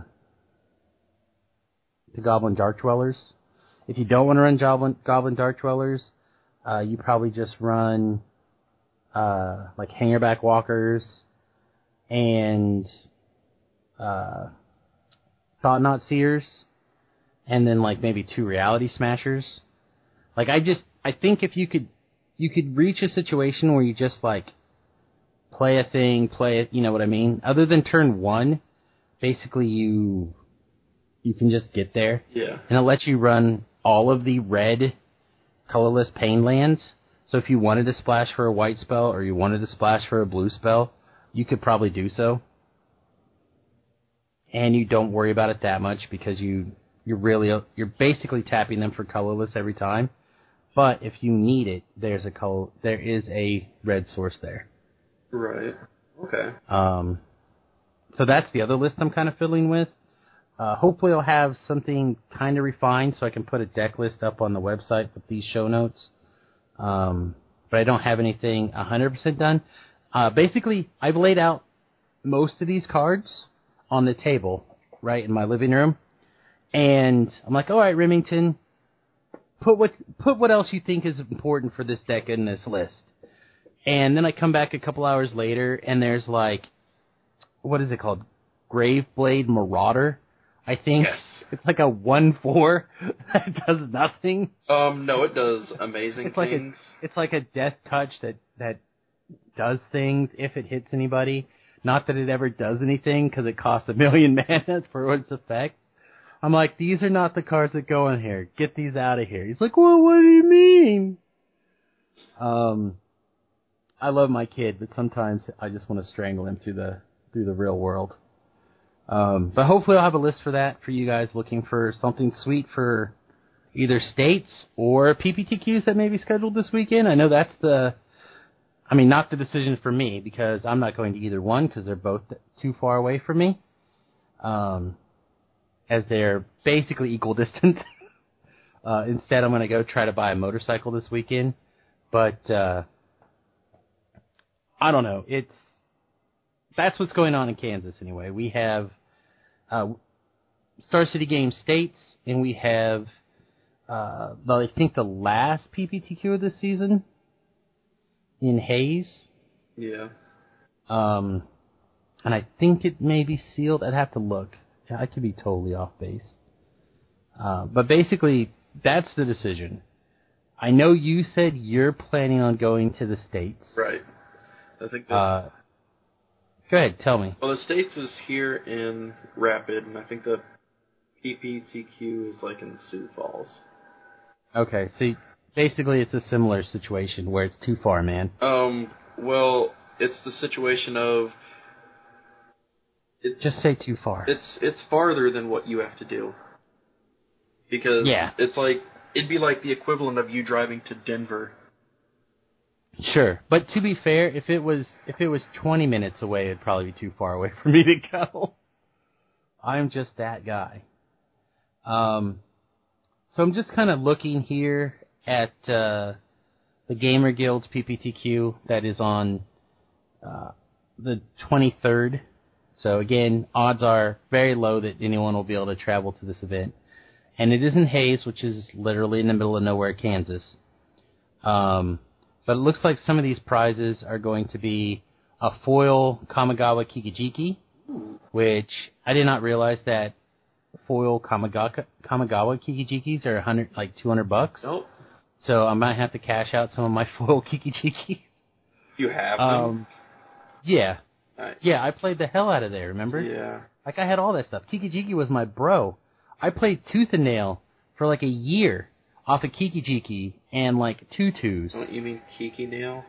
the Goblin Dark Dwellers. If you don't want to run Goblin Goblin Dark Dwellers, uh, you probably just run uh, like Hangerback Walkers and uh, Thought Knot Seers. And then, like, maybe two Reality Smashers. Like, I just, I think if you could, you could reach a situation where you just, like, play a thing, play it, you know what I mean? Other than turn one, basically you, you can just get there. Yeah. And it lets you run all of the red, colorless pain lands. So if you wanted to splash for a white spell, or you wanted to splash for a blue spell, you could probably do so. And you don't worry about it that much, because you... You're really, you're basically tapping them for colorless every time. But if you need it, there's a color, there is a red source there. Right. Okay. Um, so that's the other list I'm kind of fiddling with. Uh, hopefully I'll have something kind of refined so I can put a deck list up on the website with these show notes. Um, but I don't have anything one hundred percent done. Uh, basically, I've laid out most of these cards on the table, right, in my living room. And I'm like, all right, Remington, put what put what else you think is important for this deck in this list. And then I come back a couple hours later, and there's like, what is it called? Graveblade Marauder, I think. Yes. It's like a one four that does nothing. Um. No, it does amazing It's like things. a it's like a death touch that that does things if it hits anybody. Not that it ever does anything, because it costs a million mana for its effect. I'm like, these are not the cards that go in here. Get these out of here. He's like, well, what do you mean? Um, I love my kid, but sometimes I just want to strangle him through the through the real world. Um, but hopefully I'll have a list for that for you guys looking for something sweet for either states or P P T Qs that may be scheduled this weekend. I know that's the I mean, not the decision for me because I'm not going to either one because they're both too far away from me. Um, as they're basically equal distance. uh, instead, I'm going to go try to buy a motorcycle this weekend. But uh, I don't know. It's that's what's going on in Kansas anyway. We have uh, Star City Games States, and we have, uh, well, I think the last P P T Q of this season in Hayes. Yeah. Um, and I think it may be sealed. I'd have to look. I could be totally off base. Uh, but basically, that's the decision. I know you said you're planning on going to the States. Right. I think that... Uh, go ahead, tell me. Well, the States is here in Rapid, and I think the P P T Q is like in Sioux Falls. Okay, see, basically it's a similar situation where it's too far, man. Um, well, it's the situation of... It, Just say too far. It's it's farther than what you have to do. Because yeah. it's like, it'd be like the equivalent of you driving to Denver. Sure, but to be fair, if it was if it was twenty minutes away, it'd probably be too far away for me to go. I'm just that guy. Um, so I'm just kind of looking here at uh, the Gamer Guild's P P T Q that is on uh, the twenty-third. So again, odds are very low that anyone will be able to travel to this event. And it is in Hayes, which is literally in the middle of nowhere, Kansas. Um, but it looks like some of these prizes are going to be a foil Kamigawa Kikijiki, which I did not realize that foil Kamigawa, Kamigawa Kikijikis are one hundred, like two hundred bucks. Nope. So I might have to cash out some of my foil Kikijikis. You have them? Um, yeah. Nice. Yeah, I played the hell out of there, remember? Yeah. Like, I had all that stuff. Kikijiki was my bro. I played Tooth and Nail for like a year off of Kikijiki and like tutus. Don't you mean Kiki Nail?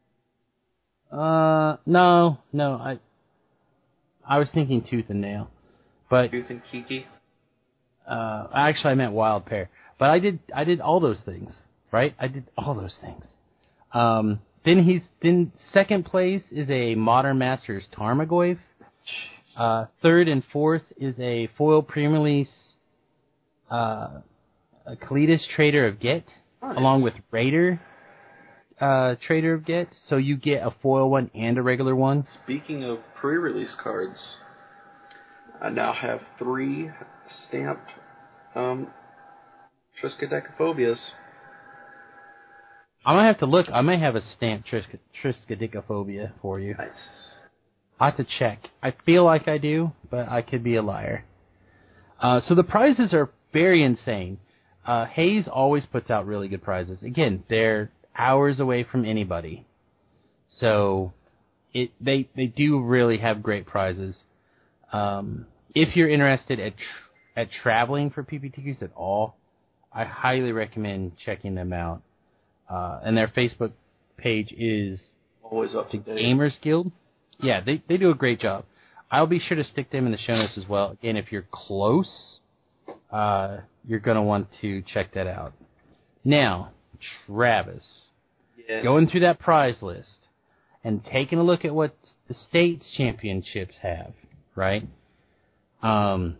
Uh, no, no, I I was thinking Tooth and Nail. But, Tooth and Kiki? uh, actually I meant Wild Pear. But I did, I did all those things, right? I did all those things. Um, then he's, then second place is a Modern Masters Tarmogoyf. Uh, third and fourth is a foil pre-release, uh, a Kalidas Trader of Get, nice. Along with Raider, uh, Trader of Get. So you get a foil one and a regular one. Speaking of pre-release cards, I now have three stamped, um, Triskaidekaphobias. I might have to look. I may have a stamped Tris- Triskaidekaphobia for you. Nice. I have to check. I feel like I do, but I could be a liar. Uh, so the prizes are very insane. Uh, Hayes always puts out really good prizes. Again, they're hours away from anybody. So it they, they do really have great prizes. Um, if you're interested at tr- at traveling for P P T Qs at all, I highly recommend checking them out. Uh, and their Facebook page is always up to date. Gamers Guild. Yeah, they they do a great job. I'll be sure to stick them in the show notes as well. Again, if you're close, uh, you're going to want to check that out. Now, Travis, yes. Going through that prize list and taking a look at what the state's championships have, right? Um,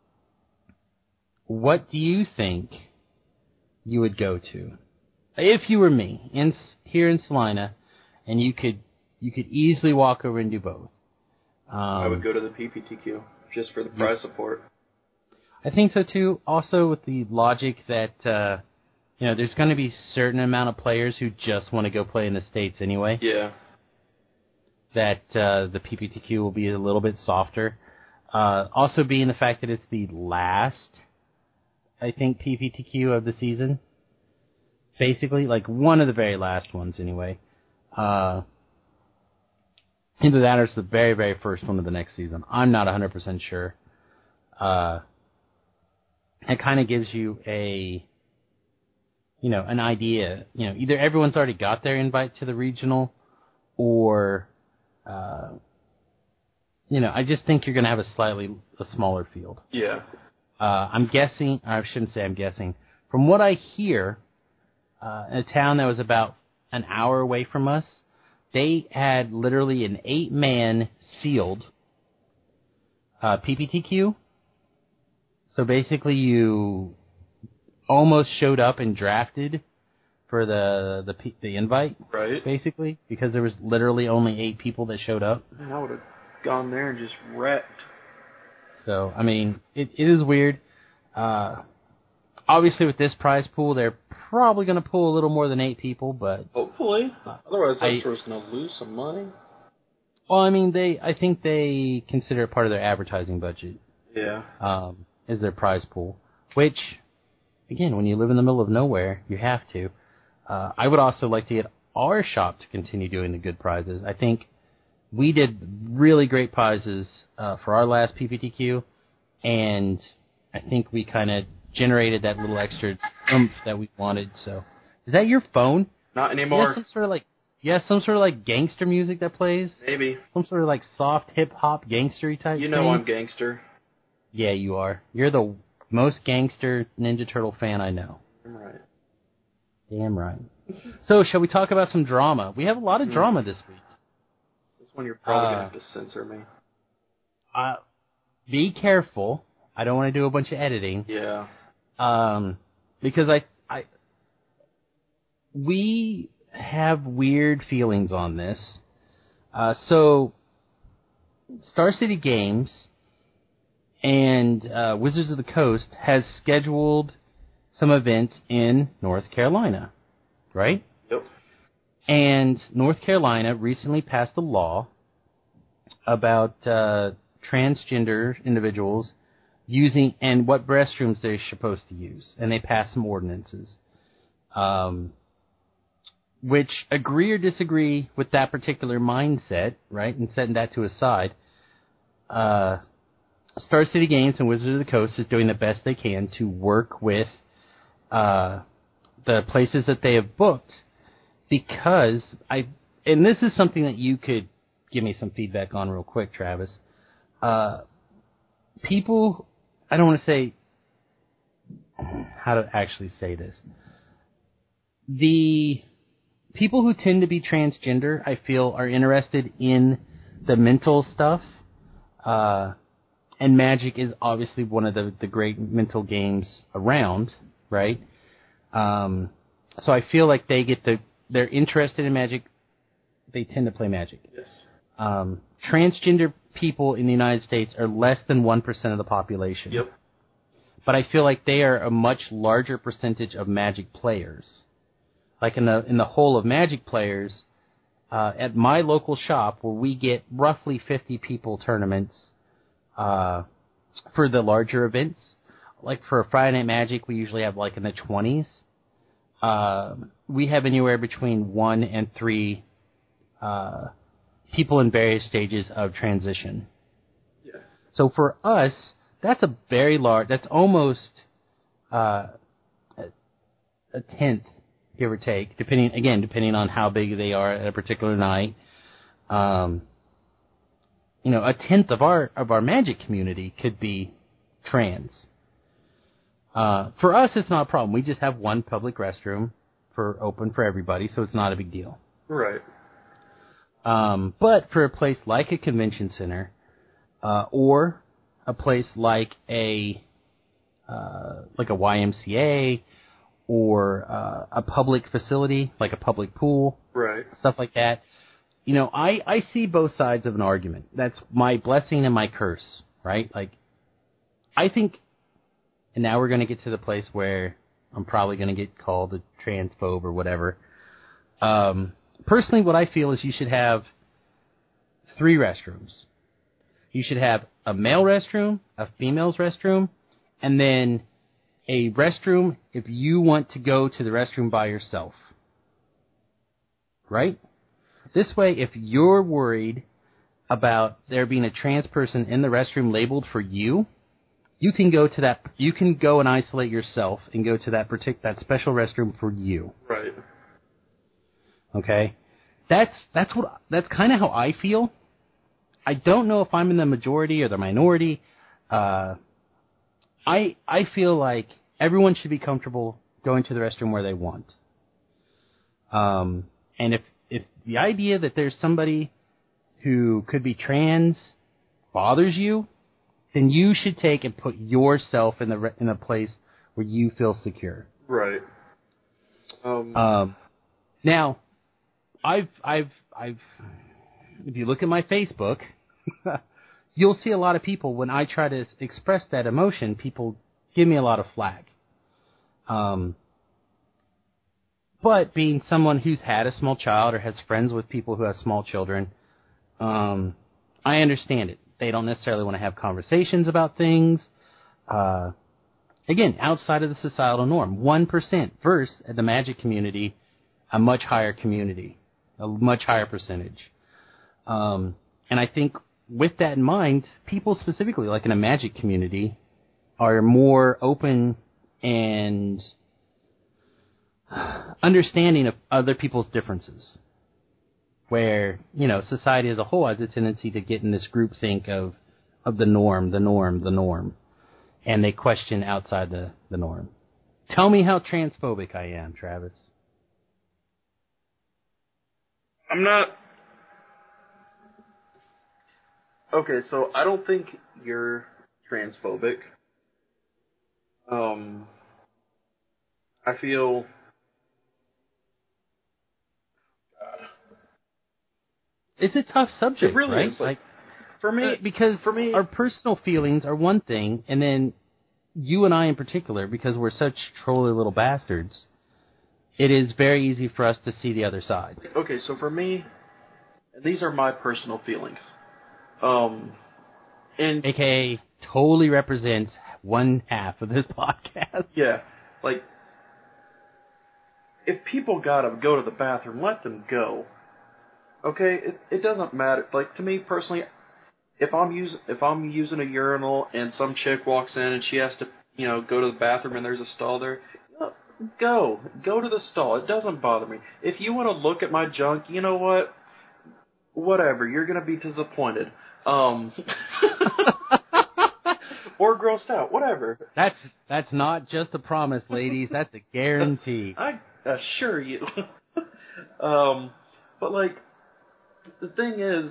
what do you think you would go to? If you were me, in here in Salina, and you could you could easily walk over and do both. Um, I would go to the P P T Q just for the prize support. I think so too. Also with the logic that uh, you know there's going to be a certain amount of players who just want to go play in the States anyway. Yeah. That uh, the P P T Q will be a little bit softer. Uh, also being the fact that it's the last, I think, P P T Q of the season. Basically, like one of the very last ones anyway. Uh, either that or it's the very, very first one of the next season. I'm not one hundred percent sure. Uh, it kind of gives you a, you know, an idea. You know, either everyone's already got their invite to the regional or, uh, you know, I just think you're going to have a slightly a smaller field. Yeah. Uh, I'm guessing, or I shouldn't say I'm guessing. From what I hear, Uh, in a town that was about an hour away from us, they had literally an eight-man sealed uh, P P T Q. So basically, you almost showed up and drafted for the the the invite, right? Basically, because there was literally only eight people that showed up. And I would have gone there and just wrecked. So I mean, it, it is weird. Uh, obviously, with this prize pool, they're probably going to pull a little more than eight people, but hopefully, otherwise, that I, store's going to lose some money. Well, I mean, they I think they consider it part of their advertising budget. Yeah. Um, is their prize pool, which, again, when you live in the middle of nowhere, you have to. Uh, I would also like to get our shop to continue doing the good prizes. I think we did really great prizes uh, for our last P P T Q, and I think we kind of generated that little extra oomph that we wanted. So, is that your phone? Not anymore. Yeah, some sort of like yeah, some sort of like gangster music that plays. Maybe some sort of like soft hip hop gangstery type. You know thing. I'm gangster. Yeah, you are. You're the most gangster Ninja Turtle fan I know. I'm right. Damn right. So, shall we talk about some drama? We have a lot of drama this week. This one you're probably uh, going to have to censor me. Uh, be careful. I don't want to do a bunch of editing. Yeah. Um, because I, I, we have weird feelings on this. Uh, so, Star City Games and uh, Wizards of the Coast has scheduled some events in North Carolina, right? Yep. And North Carolina recently passed a law about uh, transgender individuals using and what restrooms they're supposed to use, and they passed some ordinances, um, which agree or disagree with that particular mindset, right? And setting that to a side, uh, Star City Games and Wizards of the Coast is doing the best they can to work with uh, the places that they have booked, because I, and this is something that you could give me some feedback on real quick, Travis. Uh, people, I don't want to say how to actually say this. The people who tend to be transgender, I feel, are interested in the mental stuff. Uh, and Magic is obviously one of the, the great mental games around, right? Um, so I feel like they get the, they're interested in Magic, they tend to play Magic. Yes. Um, transgender people in the United States are less than one percent of the population. Yep. But I feel like they are a much larger percentage of Magic players. Like in the in the whole of Magic players, uh, at my local shop where we get roughly fifty people tournaments uh, for the larger events, like for a Friday Night Magic, we usually have like in the twenties. Uh, we have anywhere between one and three uh, people in various stages of transition. Yeah. So for us, that's a very large, that's almost uh, a, a tenth, give or take, depending, again, depending on how big they are at a particular night. Um, you know, a tenth of our, of our Magic community could be trans. Uh, for us, it's not a problem. We just have one public restroom for open for everybody, so it's not a big deal. Right. Um, but for a place like a convention center, uh, or a place like a uh, like a Y M C A, or uh, a public facility like a public pool, right, stuff like that. You know, I, I see both sides of an argument. That's my blessing and my curse, right? Like, I think, and now we're going to get to the place where I'm probably going to get called a transphobe or whatever. Um, personally, what I feel is you should have three restrooms. You should have a male restroom, a female's restroom, and then a restroom if you want to go to the restroom by yourself. Right? This way, if you're worried about there being a trans person in the restroom labeled for you, you can go to that. You can go and isolate yourself and go to that partic- that special restroom for you. Right. Okay, that's that's what that's kind of how I feel. I don't know if I'm in the majority or the minority. Uh, I I feel like everyone should be comfortable going to the restroom where they want. Um, and if if the idea that there's somebody who could be trans bothers you, then you should take and put yourself in the in a place where you feel secure. Right. Um, um now, I've I've I've if you look at my Facebook, you'll see a lot of people when I try to express that emotion, people give me a lot of flack. Um, but being someone who's had a small child or has friends with people who have small children, um, I understand it. They don't necessarily want to have conversations about things. Uh, again, outside of the societal norm, one percent versus the Magic community, a much higher community, a much higher percentage. Um, and I think with that in mind, people specifically, like in a Magic community, are more open and understanding of other people's differences. Where, you know, society as a whole has a tendency to get in this groupthink of, of the norm, the norm, the norm. And they question outside the, the norm. Tell me how transphobic I am, Travis. I'm not... Okay, so I don't think you're transphobic. Um, I feel... It's a tough subject, it really right? is. Like, like, for me, uh, because for me, our personal feelings are one thing, and then you and I in particular, because we're such trolly little bastards, it is very easy for us to see the other side. Okay, so for me, these are my personal feelings. Um, and A K A totally represents one half of this podcast. Yeah, like, if people gotta go to the bathroom, let them go. Okay, it it doesn't matter. Like, to me personally, if I'm using if I'm using a urinal and some chick walks in and she has to, you know, go to the bathroom and there's a stall there, go go to the stall. It doesn't bother me. If you want to look at my junk, you know what? Whatever. You're gonna be disappointed. Um. Or grossed out, whatever. That's that's not just a promise, ladies. That's a guarantee. I assure you. um, but like, the thing is,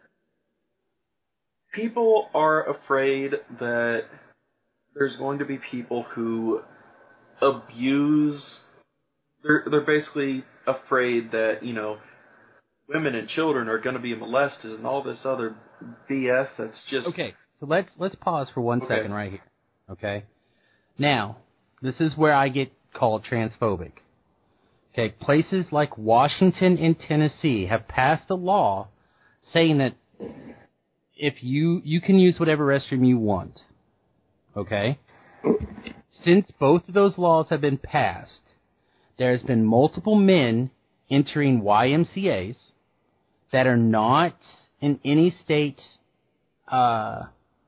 people are afraid that there's going to be people who abuse. They're they're basically afraid that, you know, women and children are going to be molested and all this other B S. That's just okay. So let's let's pause for one okay. second right here. Okay. Now, this is where I get called transphobic. Okay, places like Washington and Tennessee have passed a law saying that if you you can use whatever restroom you want. Okay? Since both of those laws have been passed, there's been multiple men entering Y M C As that are not in any state uh,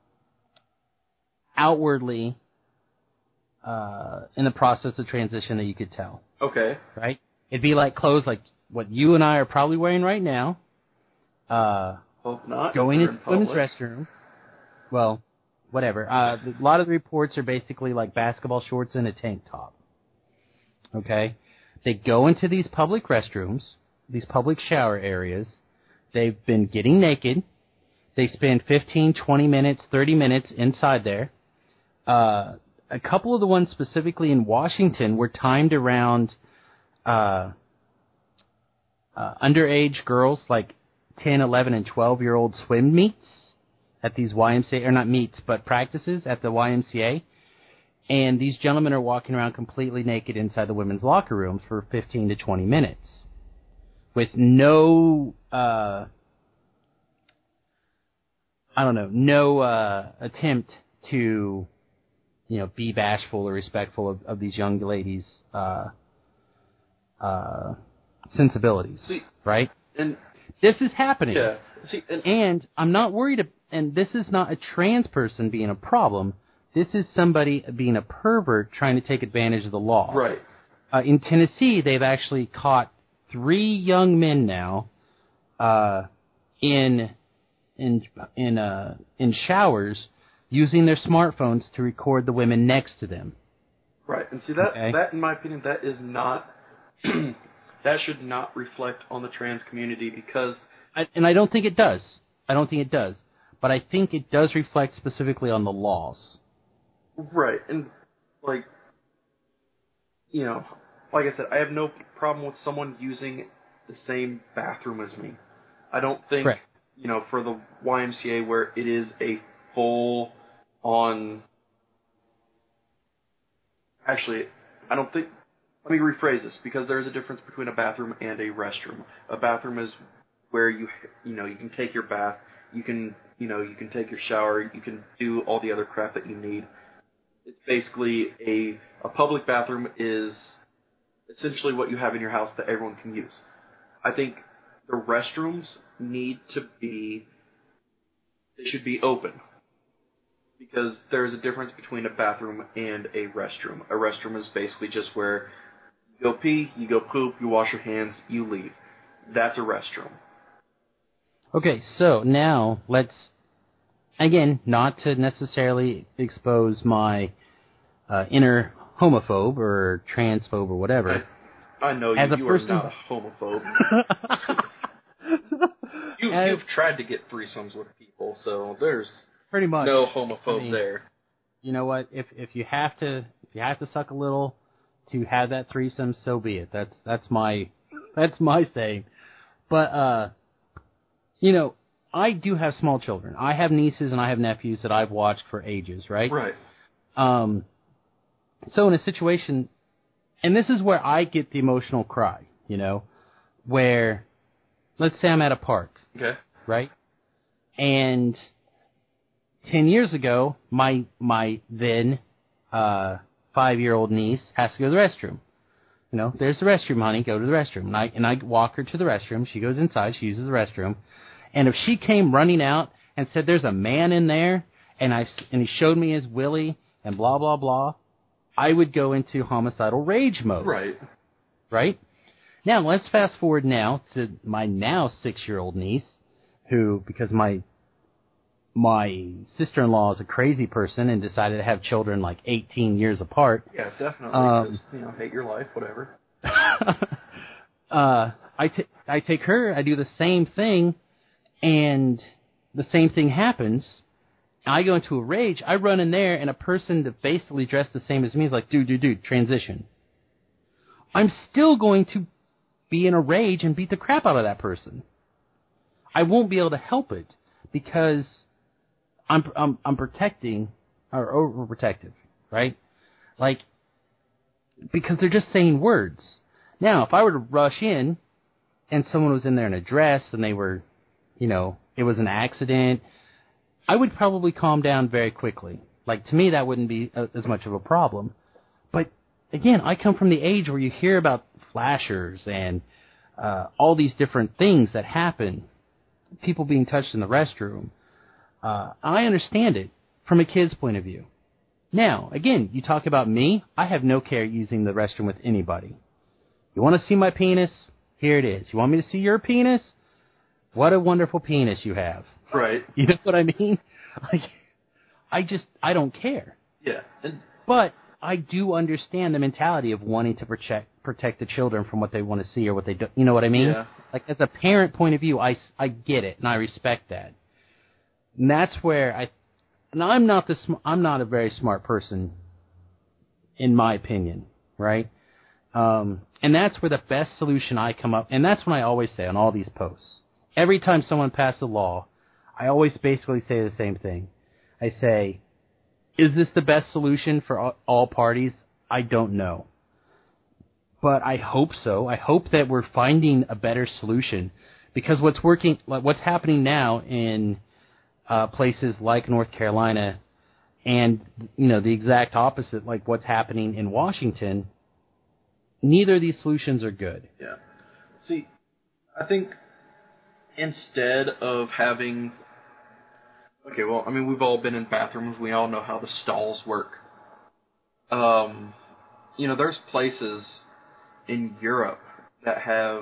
outwardly uh, in the process of transition that you could tell. Okay. Right? It'd be like clothes like what you and I are probably wearing right now. Uh, Hope not. Going into in women's restroom. Well, whatever. Uh, a lot of the reports are basically like basketball shorts and a tank top. Okay? They go into these public restrooms, these public shower areas. They've been getting naked. They spend fifteen, twenty minutes, thirty minutes inside there. Uh, a couple of the ones specifically in Washington were timed around uh, uh, underage girls, like ten, eleven, and twelve-year-old swim meets at these Y M C A, or not meets, but practices at the Y M C A. And these gentlemen are walking around completely naked inside the women's locker rooms for fifteen to twenty minutes with no, uh, I don't know, no uh, attempt to, you know, be bashful or respectful of, of these young ladies' uh, uh, sensibilities, See, right? And this is happening. Yeah. See, and, and I'm not worried, and this is not a trans person being a problem. This is somebody being a pervert trying to take advantage of the law. Right. Uh, in Tennessee, they've actually caught three young men now uh, in in in uh, in showers using their smartphones to record the women next to them. Right. And see, that, Okay. that in my opinion, that is not that should not reflect on the trans community because... I, and I don't think it does. I don't think it does. But I think it does reflect specifically on the laws. Right. And, like, you know, like I said, I have no problem with someone using the same bathroom as me. I don't think, Correct. you know, for the Y M C A where it is a full-on... Actually, I don't think... Let me rephrase this, because there is a difference between a bathroom and a restroom. A bathroom is where you, you know, you can take your bath, you can, you know, you can take your shower, you can do all the other crap that you need. It's basically a a public bathroom is essentially what you have in your house that everyone can use. I think the restrooms need to be, they should be open. Because there is a difference between a bathroom and a restroom. A restroom is basically just where you go pee, you go poop, you wash your hands, you leave. That's a restroom. Okay, so now let's, again, not to necessarily expose my uh, inner homophobe or transphobe or whatever. I, I know you, As a you person... are not a homophobe. you, As... You've tried to get threesomes with people, so there's pretty much no homophobe I mean, there. You know what? If if you have to if you have to suck a little to have that threesome, so be it. That's that's my that's my saying. But uh, you know, I do have small children. I have nieces and I have nephews that I've watched for ages, right? Right. Um. So in a situation, and this is where I get the emotional cry, you know, where let's say I'm at a park, okay, right, and ten years ago, my my then uh, five-year-old niece has to go to the restroom. You know, there's the restroom, honey. Go to the restroom. And I and I walk her to the restroom. She goes inside. She uses the restroom. And if she came running out and said, "There's a man in there," and I and he showed me his willy and blah blah blah, I would go into homicidal rage mode. Right. Right. Now let's fast forward now to my now six-year-old niece, who because my My sister-in-law is a crazy person and decided to have children like eighteen years apart. Yeah, definitely. Um, Just, you know, hate your life, whatever. uh, I, t- I take her, I do the same thing, and the same thing happens. I go into a rage. I run in there, and a person that basically dressed the same as me is like, dude, dude, dude, transition. I'm still going to be in a rage and beat the crap out of that person. I won't be able to help it because I'm I'm I'm protecting or overprotective, right? Like because they're just saying words. Now, if I were to rush in and someone was in there in a dress and they were, you know, it was an accident, I would probably calm down very quickly. Like to me, that wouldn't be a, as much of a problem. But again, I come from the age where you hear about flashers and uh, all these different things that happen, people being touched in the restroom. Uh, I understand it from a kid's point of view. Now, again, you talk about me. I have no care using the restroom with anybody. You want to see my penis? Here it is. You want me to see your penis? What a wonderful penis you have. Right. You know what I mean? Like, I just, I don't care. Yeah. And but I do understand the mentality of wanting to protect protect the children from what they want to see or what they don't. You know what I mean? Yeah. Like, as a parent point of view, I, I get it, and I respect that. And that's where I, and I'm not the, I'm not a very smart person, in my opinion, right? Um, and that's where the best solution I come up, and that's when I always say on all these posts, every time someone passes a law, I always basically say the same thing. I say, is this the best solution for all, all parties? I don't know. But I hope so. I hope that we're finding a better solution, because what's working, what's happening now in uh, places like North Carolina, and you know the exact opposite, like what's happening in Washington, neither of these solutions are good. Yeah. See, I think instead of having, okay, well, I mean, we've all been in bathrooms. We all know how the stalls work. Um, you know, there's places in Europe that have,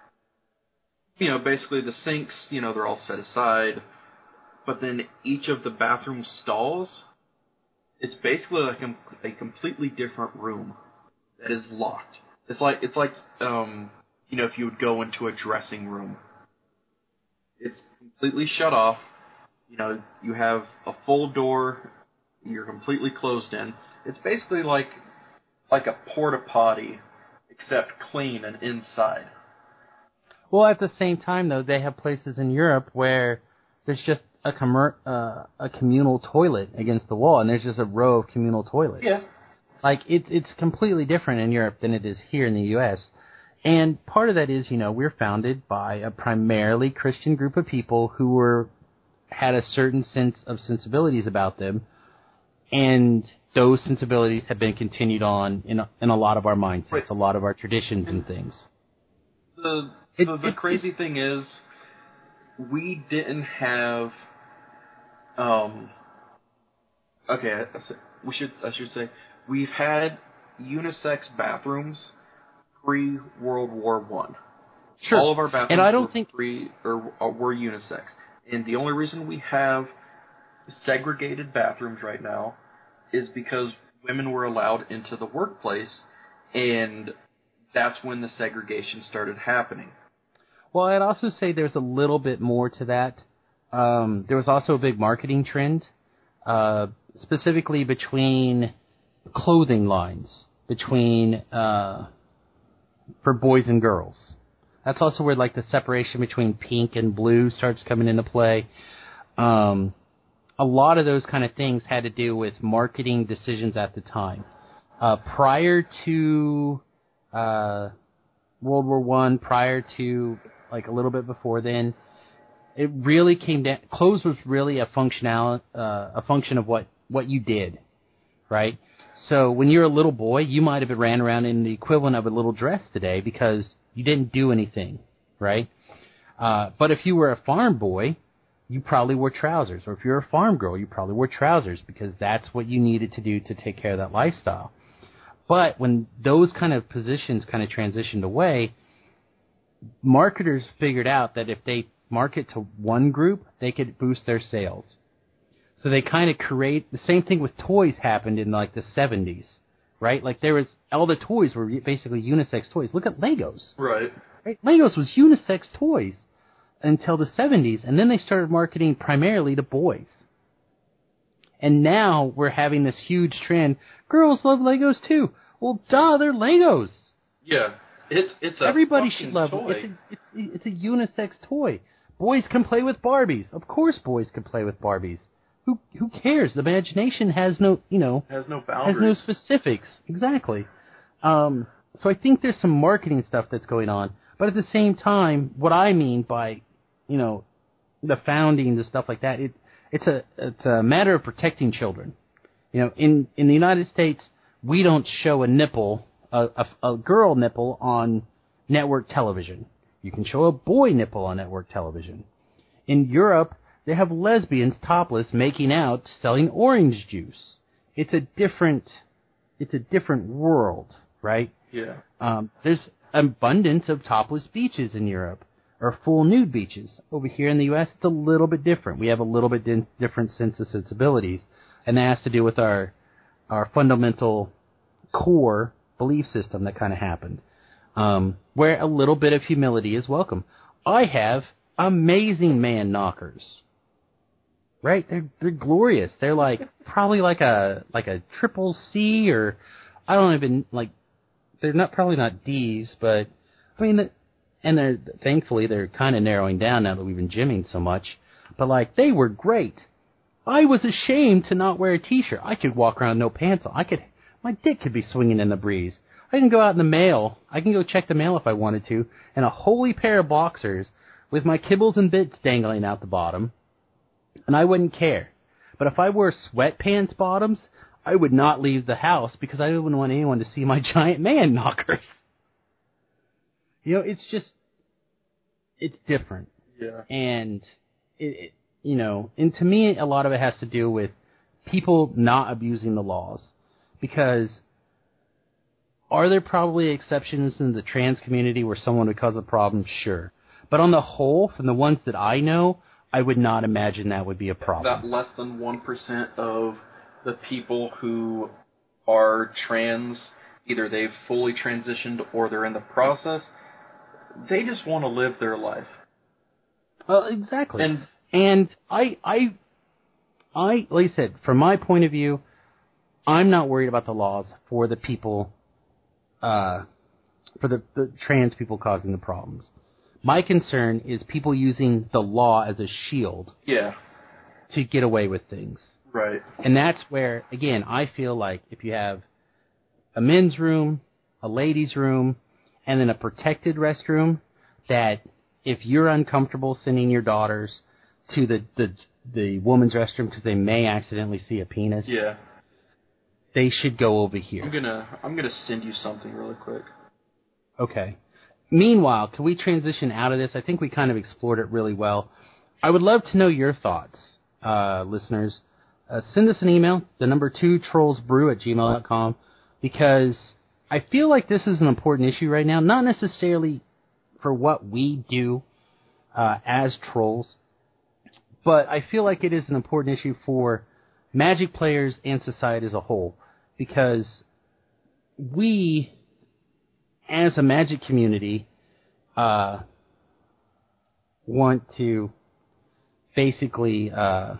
you know, basically the sinks, you know, they're all set aside, but then each of the bathroom stalls, it's basically like a, a completely different room that is locked. It's like, it's like, um, you know, if you would go into a dressing room. It's completely shut off. You know, you have a full door. You're completely closed in. It's basically like like a porta potty, except clean and inside. Well, at the same time, though, they have places in Europe where there's just a commer- uh, a communal toilet against the wall, and there's just a row of communal toilets. Yeah. Like, it's it's completely different in Europe than it is here in the U S And part of that is, you know, we're founded by a primarily Christian group of people who were had a certain sense of sensibilities about them, and those sensibilities have been continued on in a, in a lot of our mindsets, right. a lot of our traditions and things. The It, the, the it, crazy it, thing is, we didn't have. Um. Okay, I, we should I should say we've had unisex bathrooms pre World War One. Sure. All of our bathrooms and I don't were think pre or, or were unisex, and the only reason we have segregated bathrooms right now is because women were allowed into the workplace, and that's when the segregation started happening. Well, I'd also say there's a little bit more to that. Um, there was also a big marketing trend, uh, specifically between clothing lines, between uh, for boys and girls. That's also where like the separation between pink and blue starts coming into play. Um, a lot of those kind of things had to do with marketing decisions at the time. Uh, prior to uh, World War One, prior to like a little bit before then, it really came down. Clothes was really a functional, uh, a function of what, what you did, right? So when you're a little boy, you might have ran around in the equivalent of a little dress today because you didn't do anything, right? Uh, but if you were a farm boy, you probably wore trousers. Or if you're a farm girl, you probably wore trousers because that's what you needed to do to take care of that lifestyle. But when those kind of positions kind of transitioned away, marketers figured out that if they market to one group, they could boost their sales. So they kind of create, the same thing with toys happened in like the seventies, right? Like there was, all the toys were basically unisex toys. Look at Legos. Right. Right? Legos was unisex toys until the seventies, and then they started marketing primarily to boys. And now we're having this huge trend. Girls love Legos too. Well, duh, they're Legos. Yeah. It's it's a Everybody fucking should love toy. it. It's a, it's, a, it's a unisex toy. Boys can play with Barbies. Of course boys can play with Barbies. Who who cares? The imagination has no, you know, has no boundaries. has no specifics. Exactly. Um, so I think there's some marketing stuff that's going on. But at the same time, what I mean by, you know, the founding and stuff like that, it it's a it's a matter of protecting children. You know, in in the United States, we don't show a nipple, a, a, a girl nipple on network television. You can show a boy nipple on network television. In Europe, they have lesbians topless making out, selling orange juice. It's a different, it's a different world, right? Yeah. Um, there's abundance of topless beaches in Europe, or full nude beaches. Over here in the U S, it's a little bit different. We have a little bit di- different sense of sensibilities, and that has to do with our our fundamental core belief system that kind of happened, um, where a little bit of humility is welcome. I have amazing man knockers. Right? They're they're glorious. They're like probably like a like a triple C, or I don't even like. They're not probably not D's, but I mean, and they're thankfully they're kind of narrowing down now that we've been gymming so much. But like they were great. I was ashamed to not wear a t-shirt. I could walk around no pants on. I could, my dick could be swinging in the breeze. I can go out in the mail. I can go check the mail if I wanted to, in a holy pair of boxers with my kibbles and bits dangling out the bottom. And I wouldn't care. But if I wore sweatpants bottoms, I would not leave the house because I wouldn't want anyone to see my giant man knockers. You know, it's just, it's different. Yeah. And, it, it, you know, and to me, a lot of it has to do with people not abusing the laws. Because are there probably exceptions in the trans community where someone would cause a problem? Sure. But on the whole, from the ones that I know, I would not imagine that would be a problem. That less than one percent of the people who are trans, either they've fully transitioned or they're in the process, they just want to live their life. Well, exactly. And and I, I, I, like I said, from my point of view, I'm not worried about the laws for the people, uh, for the, the trans people causing the problems. My concern is people using the law as a shield. Yeah. To get away with things. Right. And that's where, again, I feel like if you have a men's room, a ladies' room, and then a protected restroom, that if you're uncomfortable sending your daughters to the, the, the woman's restroom because they may accidentally see a penis, yeah, they should go over here. I'm gonna I'm gonna send you something really quick. Okay. Meanwhile, can we transition out of this? I think we kind of explored it really well. I would love to know your thoughts, uh, listeners. Uh, send us an email, the number two trollsbrew at gmail dot com, because I feel like this is an important issue right now, not necessarily for what we do uh, as trolls, but I feel like it is an important issue for Magic players and society as a whole, because we, as a Magic community, uh, want to basically uh,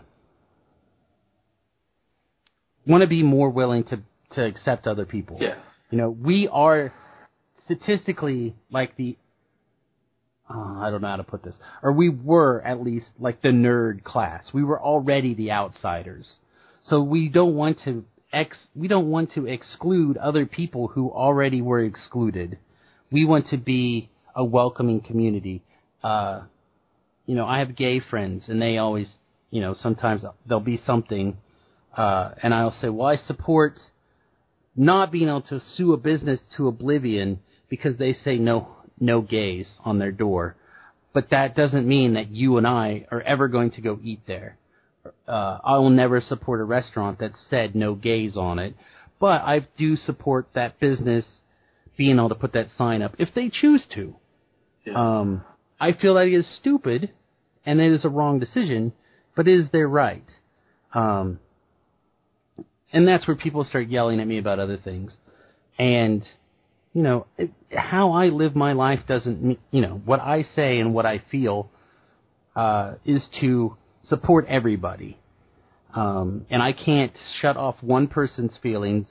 want to be more willing to, to accept other people. Yeah. You know, we are statistically like the, uh, I don't know how to put this, or we were at least like the nerd class. We were already the outsiders. So we don't want to ex, we don't want to exclude other people who already were excluded. We want to be a welcoming community. Uh, you know, I have gay friends, and they always, you know, sometimes there'll be something, uh, and I'll say, well, I support not being able to sue a business to oblivion because they say no, no gays on their door. But that doesn't mean that you and I are ever going to go eat there. Uh, I will never support a restaurant that said no gays on it, but I do support that business being able to put that sign up if they choose to. Yeah. Um, I feel that it is stupid, and it is a wrong decision, but it is their right. Um, and that's where people start yelling at me about other things. And, you know, it, how I live my life doesn't mean, you know, what I say and what I feel uh, is to support everybody. Um, and I can't shut off one person's feelings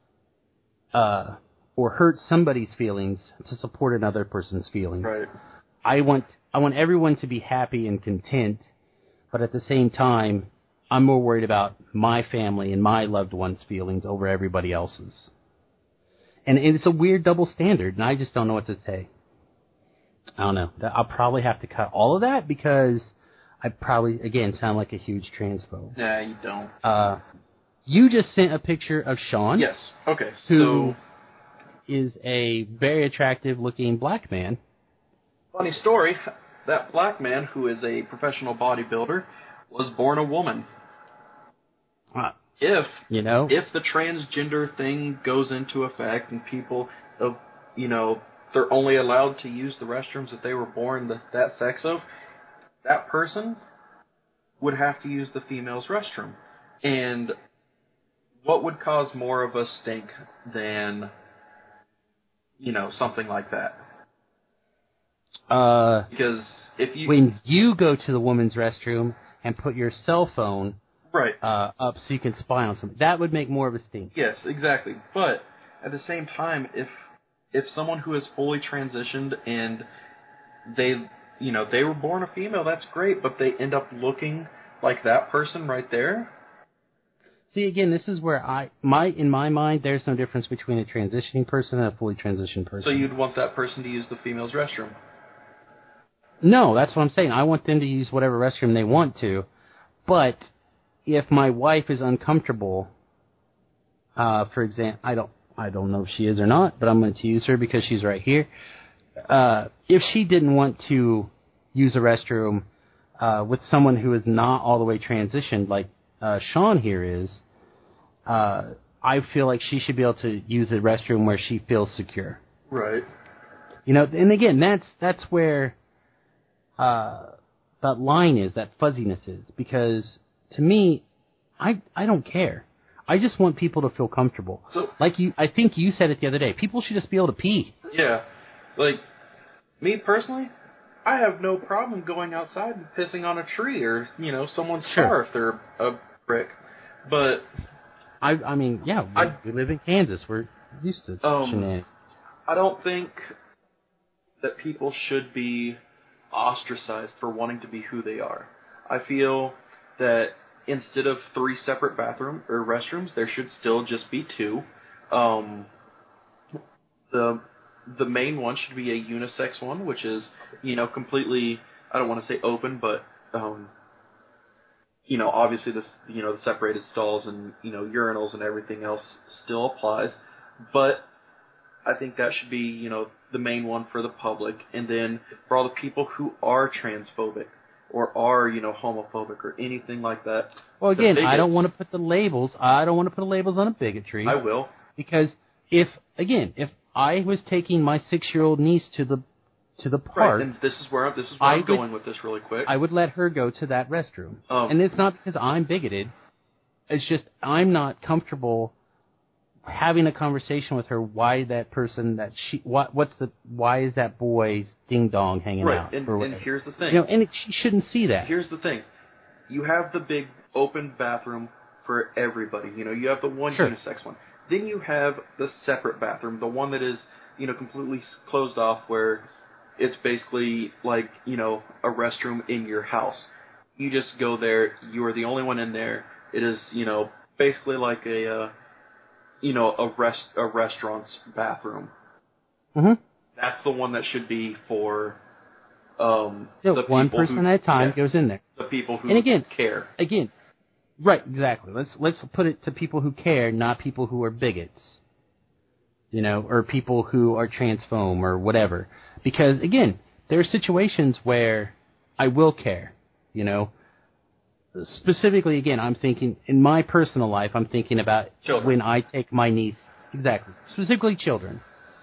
uh, or hurt somebody's feelings to support another person's feelings. Right. I want I want everyone to be happy and content, but at the same time, I'm more worried about my family and my loved ones' feelings over everybody else's. And it's a weird double standard, and I just don't know what to say. I don't know. I'll probably have to cut all of that because I probably, again, sound like a huge transphobe. Nah, you don't. Uh, you just sent a picture of Sean. Yes. Okay. Who So is a very attractive-looking black man. Funny story. That black man, who is a professional bodybuilder, was born a woman. Uh, If you know, if the transgender thing goes into effect and people, uh, you know, they're only allowed to use the restrooms that they were born the, that sex of, that person would have to use the female's restroom. And what would cause more of a stink than, you know, something like that? Uh, because if you when you go to the woman's restroom and put your cell phone right uh, up so you can spy on somebody, that would make more of a stink. Yes, exactly. But at the same time, if if someone who is fully transitioned and they, you know, they were born a female, that's great, but they end up looking like that person right there. See, again, this is where I, my, in my mind, there's no difference between a transitioning person and a fully transitioned person. So you'd want that person to use the female's restroom? No, that's what I'm saying. I want them to use whatever restroom they want to, but if my wife is uncomfortable, uh, for example, I don't, I don't know if she is or not, but I'm going to use her because she's right here. Uh, if she didn't want to use a restroom uh, with someone who is not all the way transitioned, like uh, Sean here is, uh, I feel like she should be able to use a restroom where she feels secure. Right. You know, and again, that's that's where uh, that line is, that fuzziness is, because to me, I I don't care. I just want people to feel comfortable. So, like you, I think you said it the other day. People should just be able to pee. Yeah, like Me personally, I have no problem going outside and pissing on a tree or, you know, someone's Sure. car if they're a brick. But I I mean, yeah, we, I- we live in Kansas. We're used to Um, shenanigans. I don't think that people should be ostracized for wanting to be who they are. I feel that instead of three separate bathroom or restrooms, there should still just be two. Um, the the main one should be a unisex one, which is, you know, completely, I don't want to say open, but um, you know, obviously this, you know, the separated stalls and, you know, urinals and everything else still applies, but I think that should be, you know, the main one for the public, and then for all the people who are transphobic or are, you know, homophobic or anything like that. Well, the again, I bigots- don't want to put the labels. I don't want to put the labels on a bigotry. I will. Because if, again, if I was taking my six-year-old niece to the to the park, Right, and this is where this is where I I'm would- going with this really quick. I would let her go to that restroom. Um, and it's not because I'm bigoted. It's just I'm not comfortable having a conversation with her why that person that she what what's the why is that boy's ding dong hanging right, out and, or and whatever. here's the thing. You know, and it, she shouldn't see that. Here's the thing. You have the big open bathroom for everybody. You know, you have the one Sure. unisex one. Then you have the separate bathroom, the one that is, you know, completely s- closed off where it's basically like, you know, a restroom in your house. You just go there. You are the only one in there. It is, you know, basically like a, uh, you know, a rest a restaurant's bathroom. Mm-hmm. That's the one that should be for um, So the one people person who, at a time yes, goes in there. the people who And again, care. Again, right, exactly. Let's let's put it to people who care, not people who are bigots. You know, or people who are transphobe or whatever. Because again, there are situations where I will care. You know, specifically, again, I'm thinking in my personal life. I'm thinking about Children. when I take my niece. Exactly, specifically children.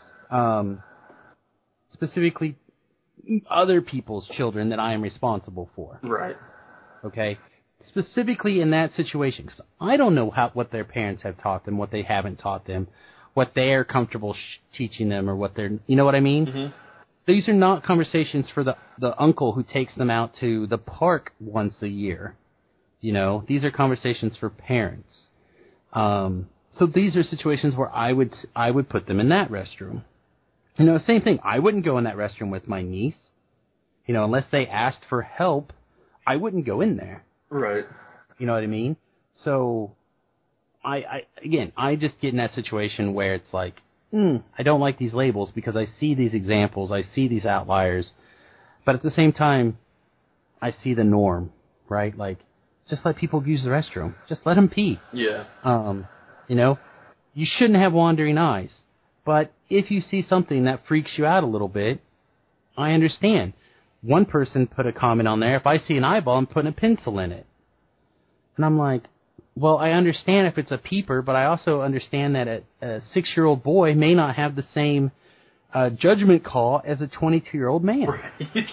Um, specifically, other people's children that I am responsible for. Right. Okay, specifically in that situation, because I don't know how what their parents have taught them, what they haven't taught them, what they're comfortable sh- teaching them, or what they're, you know what I mean? Mm-hmm. These are not conversations for the the uncle who takes them out to the park once a year. You know, these are conversations for parents. Um, so these are situations where I would I would put them in that restroom. You know, same thing. I wouldn't go in that restroom with my niece. You know, unless they asked for help, I wouldn't go in there. Right. You know what I mean? So, I, I again, I just get in that situation where it's like, mm, I don't like these labels because I see these examples, I see these outliers, but at the same time, I see the norm, right? Like, just let people use the restroom. Just let them pee. Yeah. Um, you know, you shouldn't have wandering eyes. But if you see something that freaks you out a little bit, I understand. One person put a comment on there, if I see an eyeball, I'm putting a pencil in it. And I'm like, well, I understand if it's a peeper, but I also understand that a, a six-year-old boy may not have the same uh, judgment call as a twenty-two-year-old man. Right.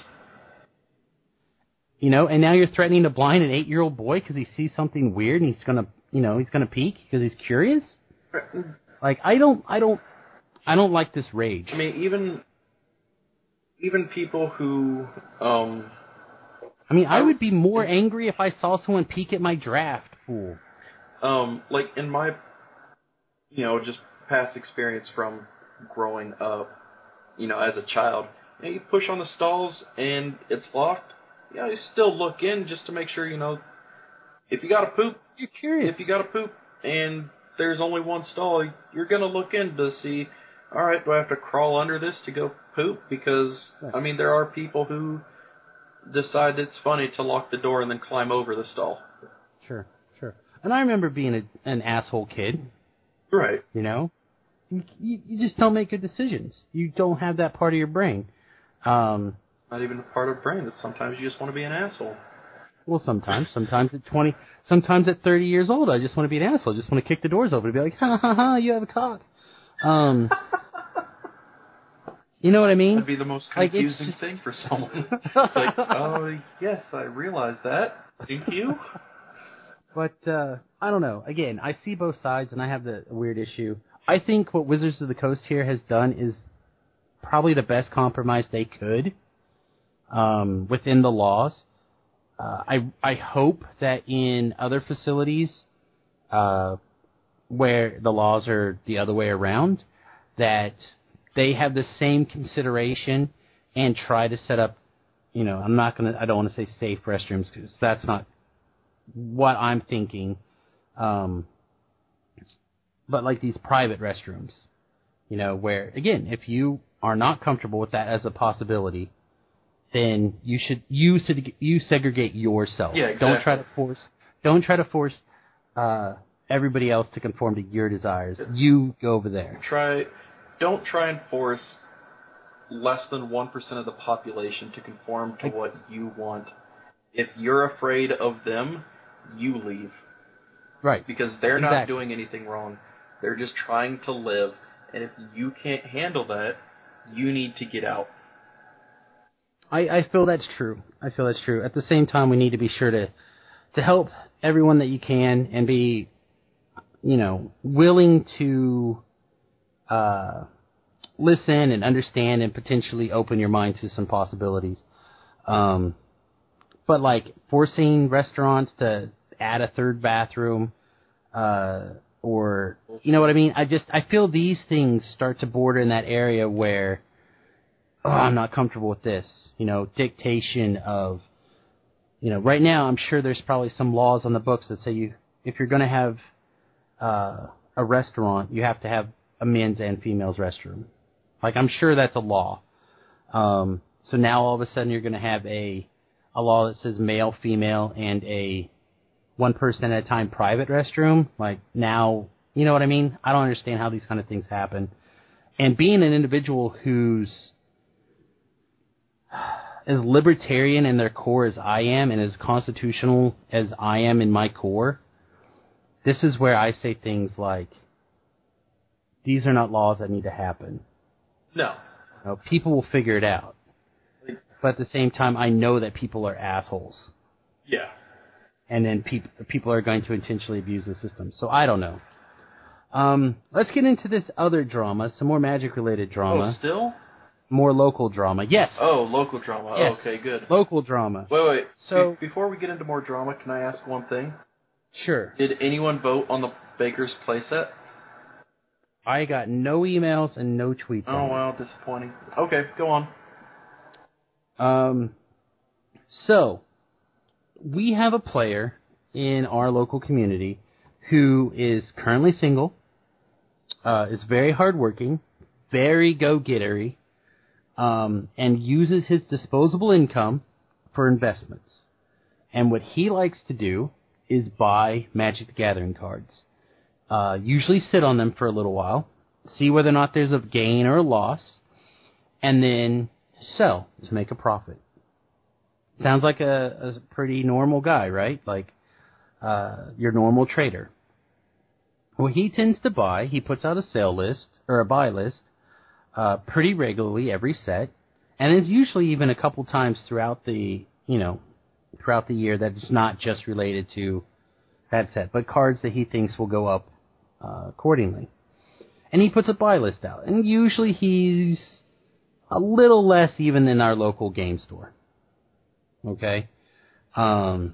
You know, and now you're threatening to blind an eight-year-old boy because he sees something weird and he's gonna, you know, he's gonna peek because he's curious. Like, I don't, I don't, I don't like this rage. I mean, even even people who, um, I mean, I would be more angry if I saw someone peek at my draft pool. um, like in my, you know, just past experience from growing up, you know, as a child, you know, you push on the stalls and it's locked. You know, you still look in just to make sure, you know, if you got to poop, You're curious. if you got to poop and there's only one stall, you're going to look in to see, all right, do I have to crawl under this to go poop? Because, Right. I mean, there are people who decide it's funny to lock the door and then climb over the stall. Sure, sure. And I remember being a, an asshole kid, Right. you know? You, you, you just don't make good decisions. You don't have that part of your brain. Um, Not even a part of the brain, that sometimes you just want to be an asshole. well, sometimes. Sometimes at twenty, sometimes at thirty years old, I just want to be an asshole. I just want to kick the doors open and be like, ha ha ha, you have a cock. Um, you know what I mean? That'd be the most Like, it's confusing just- thing for someone. It's like, oh, yes, I realize that. Thank you. But, uh, I don't know. Again, I see both sides, and I have the weird issue. I think what Wizards of the Coast here has done is probably the best compromise they could um, within the laws. Uh, I I hope that in other facilities uh, where the laws are the other way around, that they have the same consideration and try to set up, you know, I'm not gonna, I don't want to say safe restrooms because that's not what I'm thinking. Um, but like these private restrooms, you know, where again, if you are not comfortable with that as a possibility, then you should you seg- you segregate yourself. Yeah, exactly. Don't try to force. Don't try to force uh, everybody else to conform to your desires. You go over there. Try. Don't try and force less than one percent of the population to conform to what you want. If you're afraid of them, you leave. Right. Because they're exactly. not doing anything wrong. They're just trying to live. And if you can't handle that, you need to get out. I, I feel that's true. I feel that's true. At the same time, we need to be sure to to help everyone that you can and be, you know, willing to uh, listen and understand and potentially open your mind to some possibilities. Um, but like forcing restaurants to add a third bathroom, uh, or you know what I mean. I just I feel these things start to border in that area where, oh, I'm not comfortable with this. You know, dictation of, you know, right now I'm sure there's probably some laws on the books that say you, if you're going to have uh, a restaurant, you have to have a men's and female's restroom. Like, I'm sure that's a law. Um, so now all of a sudden you're going to have a a law that says male, female, and a one person at a time private restroom. Like, now, you know what I mean? I don't understand how these kind of things happen. And being an individual who's as libertarian in their core as I am and as constitutional as I am in my core, this is where I say things like, these are not laws that need to happen. No. You know, people will figure it out. But at the same time, I know that people are assholes. Yeah. And then peop- people are going to intentionally abuse the system. So I don't know. Um, let's get into this other drama, some more magic-related drama. Oh, still? More local drama. Yes. Oh, local drama. Yes. Oh, okay, good. Local drama. Wait, wait. So Be- before we get into more drama, can I ask one thing? Sure. Did anyone vote on the Baker's playset? I got no emails and no tweets. Oh, on wow, disappointing. Okay, go on. it. Um, so, we have a player in our local community who is currently single, uh, is very hardworking, very go-gettery, um, and uses his disposable income for investments. And what he likes to do is buy Magic the Gathering cards. Uh, usually sit on them for a little while, see whether or not there's a gain or a loss, and then sell to make a profit. Sounds like a, a pretty normal guy, right? Like uh, your normal trader. What he tends to buy, he puts out a sale list or a buy list uh, pretty regularly every set, and it's usually even a couple times throughout the you know throughout the year that it's not just related to that set, but cards that he thinks will go up uh, accordingly. And he puts a buy list out, and usually he's a little less even than our local game store. Okay, um,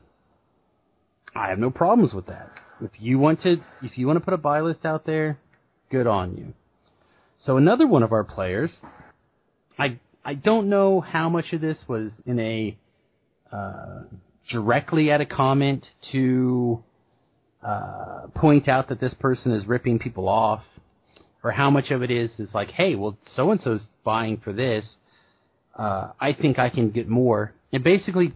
I have no problems with that. If you want to, if you want to put a buy list out there, good on you. So another one of our players, I I don't know how much of this was in a uh, directly at a comment to uh, point out that this person is ripping people off, or how much of it is is like, hey, well, so and so's buying for this. Uh, I think I can get more. It basically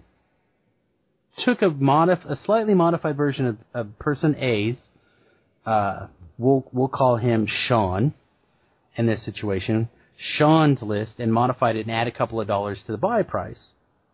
took a modif- a slightly modified version of, of person A's. Uh, we'll we'll call him Sean in this situation. Sean's list, and modified it and add a couple of dollars to the buy price.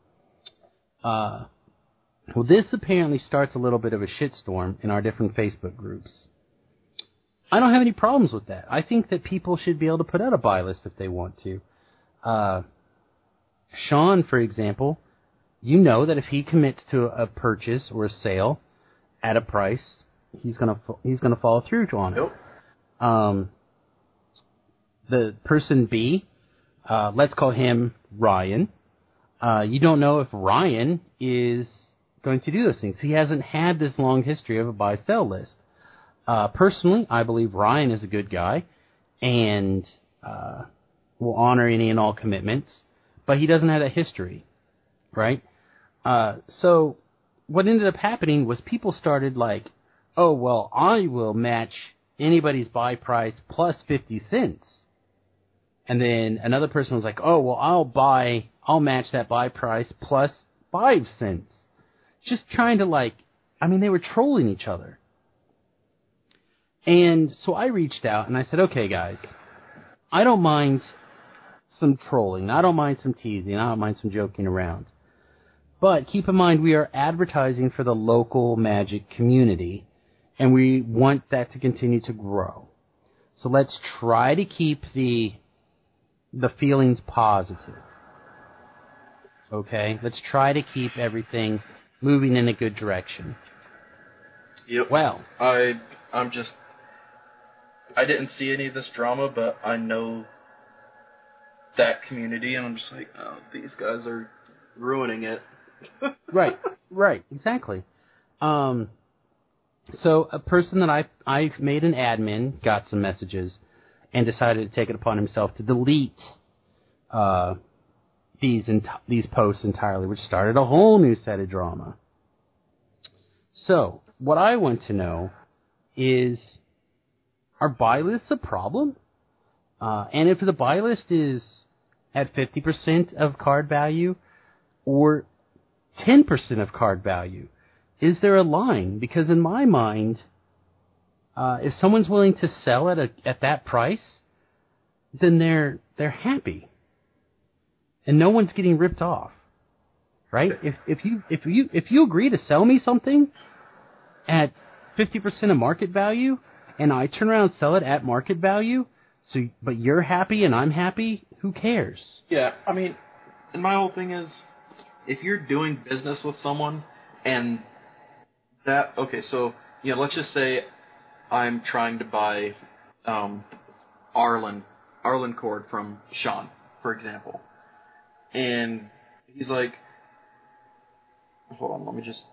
Uh, well, this apparently starts a little bit of a shitstorm in our different Facebook groups. I don't have any problems with that. I think that people should be able to put out a buy list if they want to. Uh, Sean, for example, you know that if he commits to a purchase or a sale at a price, he's gonna he's gonna follow through on it. Nope. Um, the person B, Uh, let's call him Ryan. Uh, you don't know if Ryan is going to do those things. He hasn't had this long history of a buy-sell list. Uh, personally, I believe Ryan is a good guy and uh, will honor any and all commitments, but he doesn't have that history, right? Uh, so what ended up happening was people started like, oh, well, I will match anybody's buy price plus fifty cents. And then another person was like, oh, well, I'll buy, I'll match that buy price plus five cents. Just trying to like, I mean, they were trolling each other. And so I reached out and I said, okay, guys, I don't mind some trolling. I don't mind some teasing. I don't mind some joking around. But keep in mind, we are advertising for the local Magic community, and we want that to continue to grow. So let's try to keep the the feelings positive. Okay? Let's try to keep everything moving in a good direction. Yep. Well, I I'm just I didn't see any of this drama, but I know that community, and I'm just like, oh, these guys are ruining it. right, right, exactly. Um, so a person that I I made an admin got some messages and decided to take it upon himself to delete uh, these ent- these posts entirely, which started a whole new set of drama. So what I want to know is, are buy lists a problem? Uh, and if the buy list is at fifty percent of card value or ten percent of card value, is there a line? Because in my mind, uh, if someone's willing to sell at a, at that price, then they're they're happy, and no one's getting ripped off, right? If if you if you if you agree to sell me something at fifty percent of market value, and I turn around and sell it at market value, so but you're happy and I'm happy, who cares? Yeah, I mean, and my whole thing is, if you're doing business with someone and that, okay, so, you know, let's just say I'm trying to buy um, Arlen, Arlen Cord from Sean, for example. And he's like, hold on, let me just,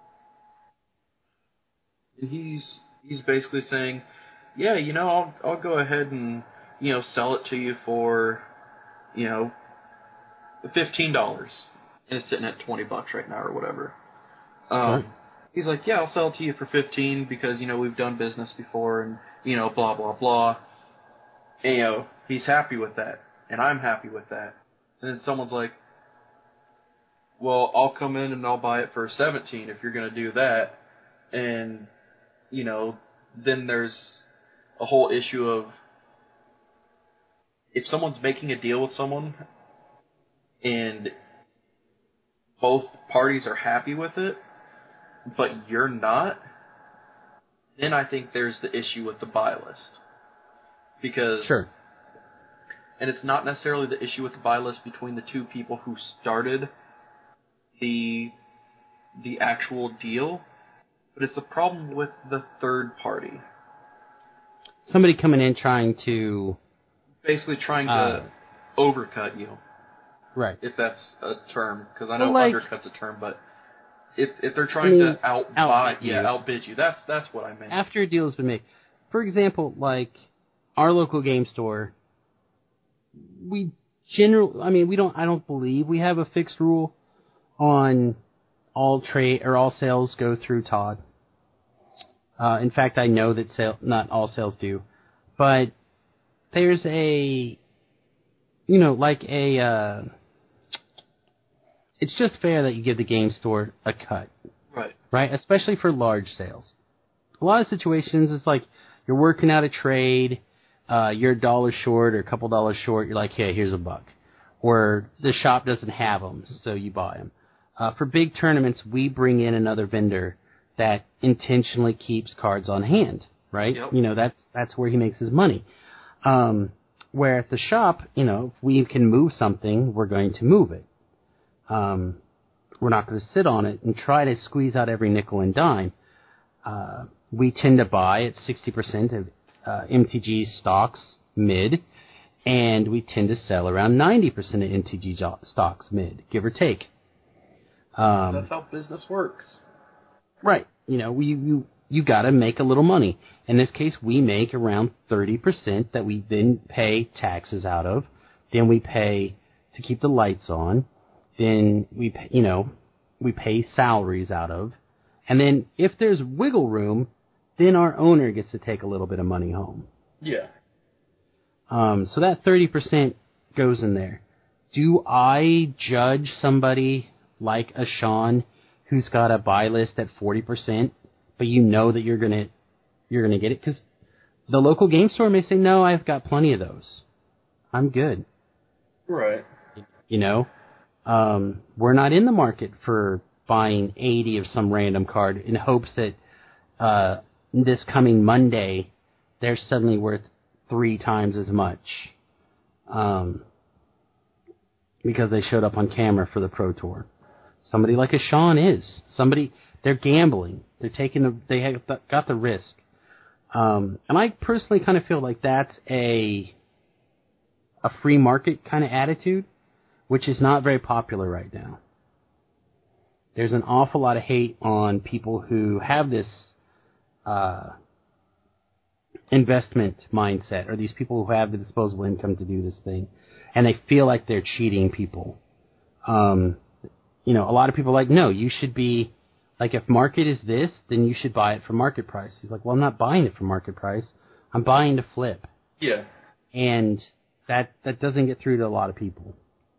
he's, he's basically saying, yeah, you know, I'll, I'll go ahead and, you know, sell it to you for, you know, fifteen dollars. And it's sitting at twenty bucks right now or whatever. Um, Sure. He's like, yeah, I'll sell it to you for fifteen because, you know, we've done business before and, you know, blah, blah, blah. And, you know, he's happy with that. And I'm happy with that. And then someone's like, well, I'll come in and I'll buy it for seventeen if you're going to do that. And, you know, then there's a whole issue of, if someone's making a deal with someone and both parties are happy with it, but you're not, then I think there's the issue with the buy list. Because, Sure. and it's not necessarily the issue with the buy list between the two people who started the the actual deal, but it's a problem with the third party. Somebody coming in trying to... Basically trying to Uh, overcut you, right. if that's a term, because I know Well, like, undercut's a term, but if if they're trying I mean, to outbuy, outbid yeah, you. outbid you, that's that's what I meant. After a deal has been made. For example, like our local game store, we generally, I mean, we don't, I don't believe we have a fixed rule on all trade or all sales go through Todd. Uh, in fact, I know that sale, not all sales do, but there's a, you know, like a, uh, it's just fair that you give the game store a cut. Right. Right? Especially for large sales. A lot of situations, it's like you're working out a trade, uh, you're a dollar short or a couple dollars short, you're like, hey, here's a buck. Or the shop doesn't have them, so you buy them. Uh, for big tournaments, we bring in another vendor that intentionally keeps cards on hand, right? Yep. You know, that's that's where he makes his money. Um, where at the shop, you know, if we can move something, we're going to move it. Um, we're not going to sit on it and try to squeeze out every nickel and dime. Uh, we tend to buy at sixty percent of uh, M T G stocks mid, and we tend to sell around ninety percent of M T G jo- stocks mid, give or take. Um, That's how business works. Right. You know, we, you, you got to make a little money. In this case, we make around thirty percent that we then pay taxes out of. Then we pay to keep the lights on. Then we, pay, you know, we pay salaries out of. And then if there's wiggle room, then our owner gets to take a little bit of money home. Yeah. Um, so that thirty percent goes in there. Do I judge somebody like a Sean who's got a buy list at forty percent, but you know that you're gonna you're gonna get it? Because the local game store may say, no, I've got plenty of those. I'm good. Right. You know, um, we're not in the market for buying eighty of some random card in hopes that uh, this coming Monday they're suddenly worth three times as much um, because they showed up on camera for the Pro Tour. Somebody like a Sean is. Somebody, they're gambling. They're taking the, they have got the risk. Um, and I personally kind of feel like that's a a free market kind of attitude, which is not very popular right now. There's an awful lot of hate on people who have this uh, investment mindset, or these people who have the disposable income to do this thing, and they feel like they're cheating people. Um, you know, a lot of people are like, no, you should be, like, if market is this, then you should buy it for market price. He's like, well, I'm not buying it for market price. I'm buying to flip. Yeah. And that that doesn't get through to a lot of people.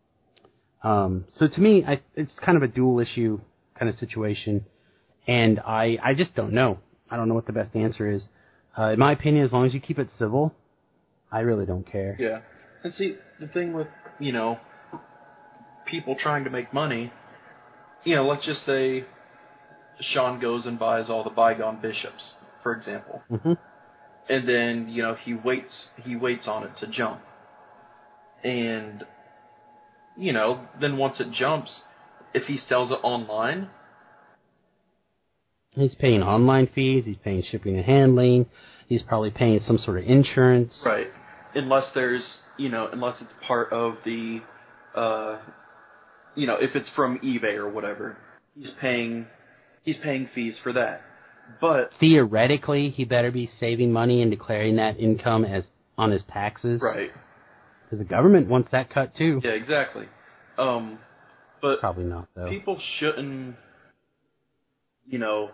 Um, so to me, I, it's kind of a dual issue kind of situation, and I, I just don't know. I don't know what the best answer is. Uh, in my opinion, as long as you keep it civil, I really don't care. Yeah. And see, the thing with, you know, people trying to make money, you know, let's just say Sean goes and buys all the bygone bishops, for example. Mm-hmm. And then, you know, he waits he waits on it to jump. And, you know, then once it jumps, if he sells it online, he's paying online fees, he's paying shipping and handling, he's probably paying some sort of insurance. right, unless there's, you know, unless it's part of the, uh, you know, if it's from eBay or whatever, he's paying, he's paying fees for that. But theoretically, he better be saving money and declaring that income as on his taxes. Right. Because the government wants that cut too. Yeah, exactly. Um, but probably not, though. People shouldn't, you know,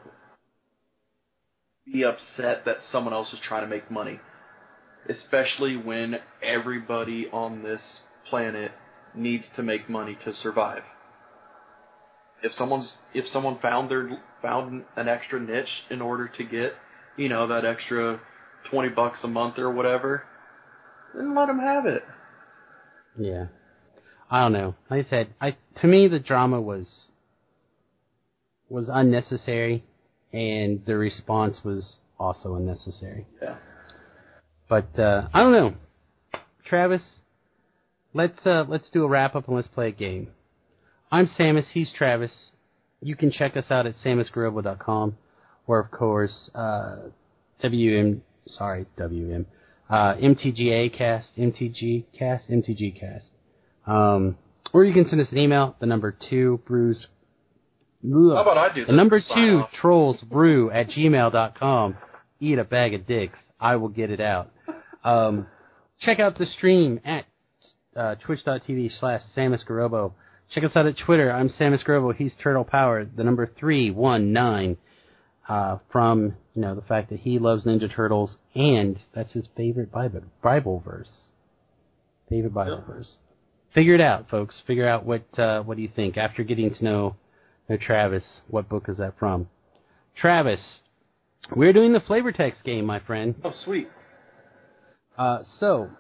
be upset that someone else is trying to make money, especially when everybody on this planet needs to make money to survive. If someone's if someone found their found an extra niche in order to get, you know, that extra twenty bucks a month or whatever, then let them have it. Yeah, I don't know. Like I said, I to me the drama was was unnecessary, and the response was also unnecessary. Yeah. But uh, I don't know, Travis. Let's uh, let's do a wrap up and let's play a game. I'm Samus, he's Travis. You can check us out at samus garobo dot com, or of course, uh, W M, sorry, W M, uh, M T G A cast, M T G cast, M T G cast. Um, or you can send us an email, the number two, brews, How about I do the number two, off? trolls brew at gmail dot com. Eat a bag of dicks. I will get it out. Um, check out the stream at uh, twitch.tv slash Samus Garobo. Check us out at Twitter. I'm Samus Garobo. He's Turtle Power. The number three one nine. Uh, from you know the fact that he loves Ninja Turtles and that's his favorite Bible Bible verse. Favorite Bible Yep. verse. Figure it out, folks. Figure out what uh, what do you think after getting to know, know Travis. What book is that from? Travis, we're doing the flavor text game, my friend. Oh, sweet. Uh, so,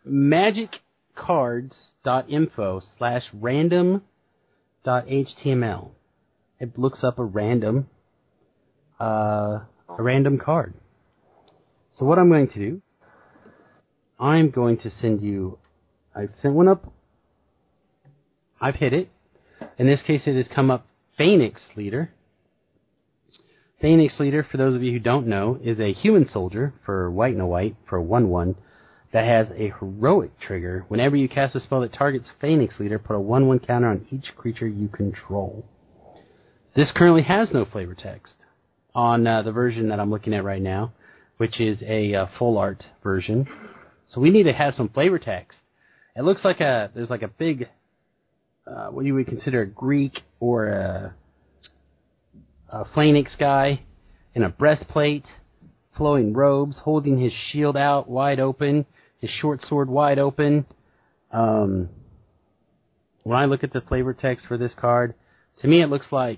magiccards.info slash random.html. It looks up a random, uh, a random card. So what I'm going to do, I'm going to send you, I sent one up, I've hit it. In this case, it has come up Phoenix Leader. Phoenix Leader, for those of you who don't know, is a human soldier for white and a white for one one. that has a heroic trigger. Whenever you cast a spell that targets Phoenix Leader, put a one one counter on each creature you control. This currently has no flavor text on uh, the version that I'm looking at right now, which is a uh, full art version. So we need to have some flavor text. It looks like a there's like a big, uh, what you would consider a Greek or a, a Phoenix guy in a breastplate, flowing robes, holding his shield out wide open, his short sword wide open. Um, when I look at the flavor text for this card, to me it looks like,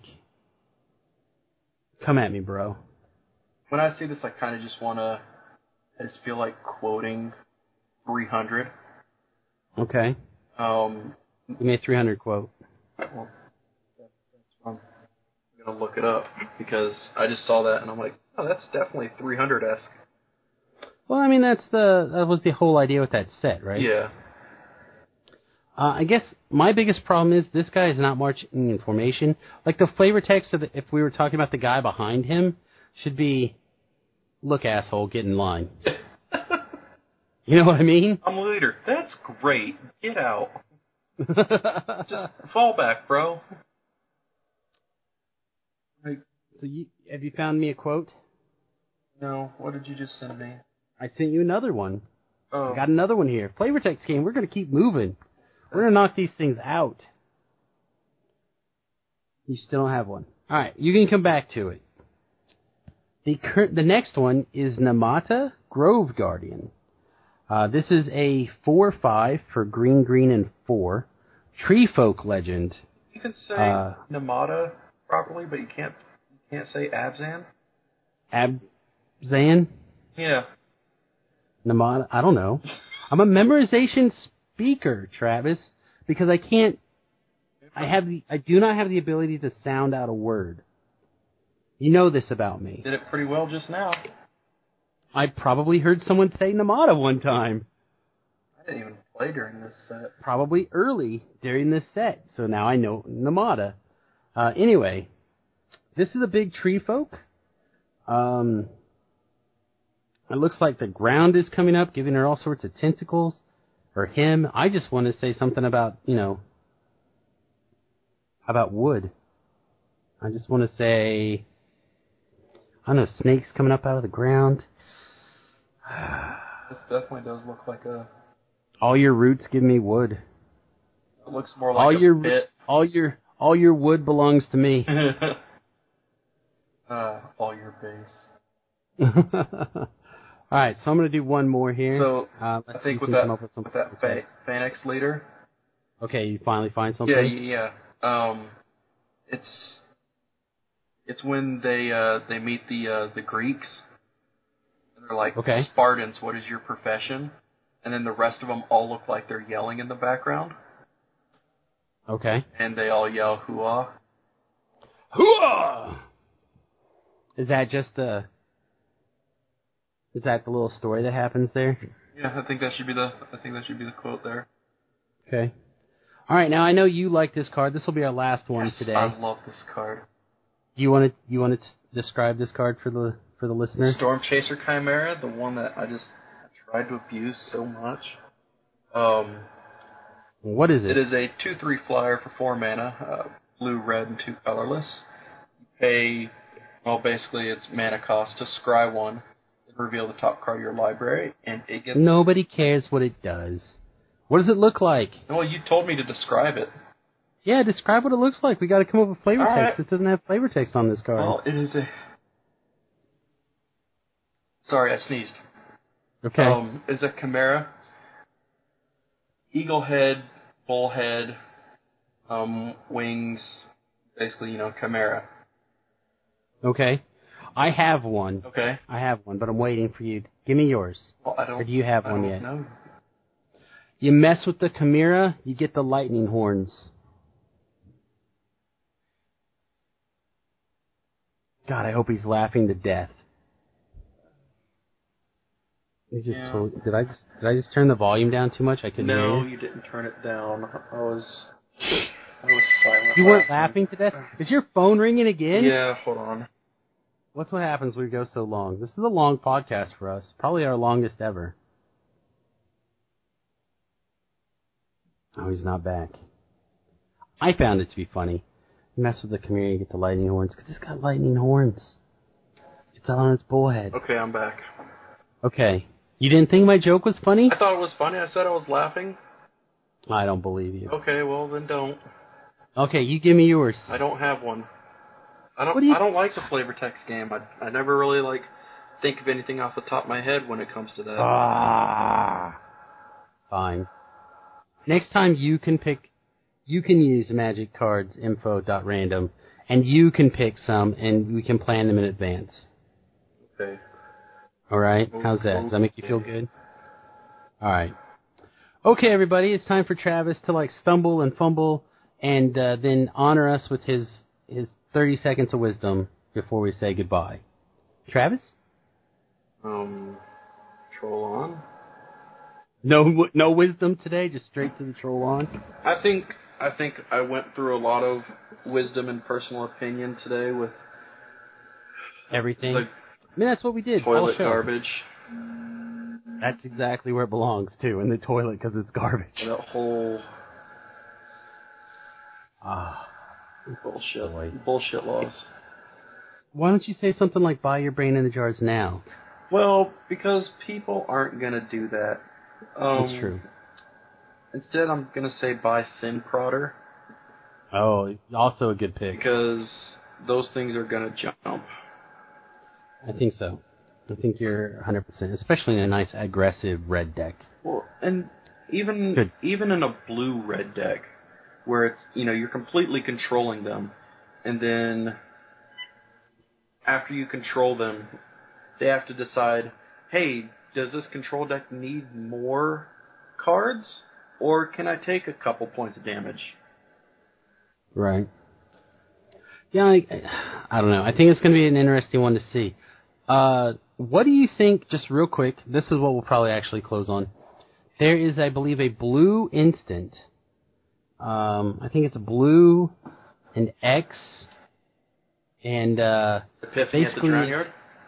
come at me, bro. When I see this, I kind of just want to, I just feel like quoting three hundred. Okay. Um, Give me a three hundred quote. Well, that's I'm going to look it up because I just saw that and I'm like, oh, that's definitely three hundred-esque. Well, I mean, that's the that was the whole idea with that set, right? Yeah. Uh, I guess my biggest problem is this guy is not marching in formation. Like the flavor text of the, if we were talking about the guy behind him, should be, look, asshole, get in line. You know what I mean? I'm a leader. That's great. Get out. Just fall back, bro. Like, so you have you found me a quote? No. What did you just send me? I sent you another one. Oh. I got another one here. Flavor text game. We're going to keep moving. We're going to knock these things out. You still don't have one. All right, you can come back to it. The cur- the next one is Namata Grove Guardian. Uh, this is a four five for green, green, and four. Tree Folk Legend. You can say uh, Namata properly, but you can't you can't say Abzan? Abzan? Yeah. Namata? I don't know. I'm a memorization speaker, Travis, because I can't. I have the. I do not have the ability to sound out a word. You know this about me. Did it pretty well just now. I probably heard someone say Namata one time. I didn't even play during this set. Probably early during this set, so now I know Namata. Uh, anyway, this is a big tree folk. Um, it looks like the ground is coming up, giving her all sorts of tentacles. Or him. I just want to say something about, you know, about wood. I just want to say, I don't know, snakes coming up out of the ground. This definitely does look like a... All your roots give me wood. It looks more like all a your, pit. All your, all your wood belongs to me. uh, all your base. All right, so I'm going to do one more here. So, uh, let's I think see if with we that, can come up with, some with that fa- Phoenix Leader... Okay, you finally find something? Yeah, yeah, yeah. Um, it's... It's when they uh, they meet the uh, the Greeks, and they're like, okay. Spartans, what is your profession? And then the rest of them all look like they're yelling in the background. Okay. And they all yell, hooah. Hooah! Is that just the... Is that the little story that happens there? Yeah, I think that should be the I think that should be the quote there. Okay. All right, now I know you like this card. This will be our last one Yes, today. I love this card. You want to you want to describe this card for the for the listener? Storm Chaser Chimera, the one that I just tried to abuse so much. Um, what is it? It is a two three flyer for four mana, uh, blue, red, and two colorless. You pay, well, basically it's mana cost to scry one, and reveal the top card of your library, and it gets... Nobody cares what it does. What does it look like? Well, you told me to describe it. Yeah, describe what it looks like. We got to come up with flavor All text. right. This doesn't have flavor text on this card. Well, it is a... Sorry, I sneezed. Okay. Um, it's a chimera. Eagle head, bull head, um, wings, basically, you know, chimera. Okay. I have one. Okay. I have one, but I'm waiting for you. Give me yours. Well, I don't... Or do you have I one don't yet? know. You mess with the chimera, you get the lightning horns. God, I hope he's laughing to death. He just Yeah. told, did I just did I just turn the volume down too much? I couldn't hear No, you. you didn't turn it down. I was, I was silent. You weren't laughing to death? Is your phone ringing again? Yeah, hold on. What's what happens when we go so long? This is a long podcast for us. Probably our longest ever. Oh, he's not back. I found it to be funny. You mess with the community, get the lightning horns, because it's got lightning horns. It's on its bullhead. Okay, I'm back. Okay. You didn't think my joke was funny? I thought it was funny. I said I was laughing. I don't believe you. Okay, well then don't. Okay, you give me yours. I don't have one. I don't. What do you I don't like the flavor text game. I I never really like think of anything off the top of my head when it comes to that. Ah. Fine. Next time you can pick, you can use magic cards info dot random, and you can pick some, and we can plan them in advance. Okay. All right? How's that? Does that make you feel good? All right. Okay, everybody, it's time for Travis to like stumble and fumble, and uh, then honor us with his his thirty seconds of wisdom before we say goodbye. Travis? Um, troll on. No, no wisdom today. Just straight to the troll on. I think I think I went through a lot of wisdom and personal opinion today with Everything. the I mean, that's what we did. all toilet show. garbage. That's exactly where it belongs too, in the toilet, because it's garbage. That whole Ah, bullshit boy. bullshit laws. Why don't you say something like "buy your brain in the jars now"? Well, because people aren't gonna do that. Um, That's true. Instead, I'm gonna say buy Sin Prodder Oh, also a good pick. because those things are gonna jump. I think so. I think you're one hundred percent, especially in a nice aggressive red deck. Well, and even Good. even in a blue red deck, where it's you know you're completely controlling them, and then after you control them, they have to decide, hey, does this control deck need more cards, or can I take a couple points of damage? Right. Yeah, I, I don't know. I think it's going to be an interesting one to see. Uh, what do you think, just real quick, this is what we'll probably actually close on. There is, I believe, a blue instant. Um, I think it's a blue and X. And uh, Epiphany at the basically, Drown it's- Yard?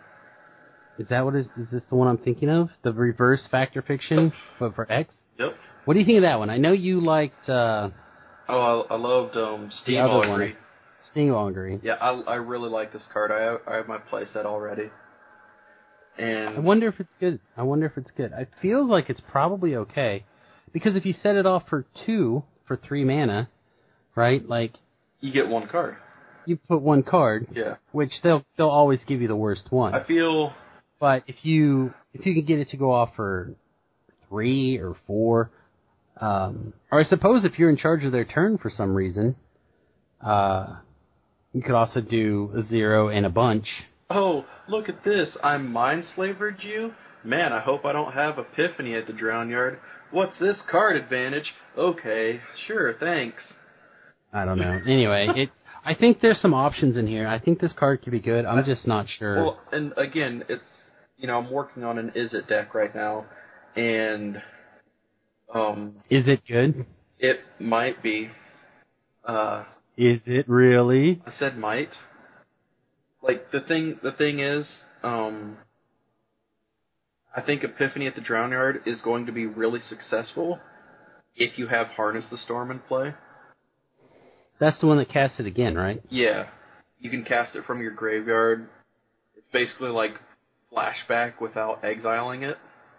is that what is, is this the one I'm thinking of? The reverse factor fiction, but for X? Yep. What do you think of that one? I know you liked uh, Oh, I, I loved um, the Steam other Augury. one, Stingongery. Yeah, I, I really like this card. I have, I have my playset already. And I wonder if it's good. I wonder if it's good. It feels like it's probably okay. Because if you set it off for two, for three mana, right, like, you get one card. you put one card, Yeah. which they'll they'll always give you the worst one. I feel But if you if you can get it to go off for three or four, um, or I suppose if you're in charge of their turn for some reason, uh, you could also do a zero and a bunch. oh, look at this. I mind-slavered you? Man, I hope I don't have Epiphany at the Drown Yard. What's this card advantage? Okay, sure, thanks. I don't know. Anyway, it. I think there's some options in here. I think this card could be good. I'm just not sure. Well, and again, it's, you know, I'm working on an Is It deck right now, and um, Is it good? it might be. Uh, Is it really? I said might. Like, the thing, the thing is, um, I think Epiphany at the Drown Yard is going to be really successful if you have Harness the Storm in play. That's the one that casts it again, right? Yeah. You can cast it from your graveyard. It's basically like Flashback without exiling it.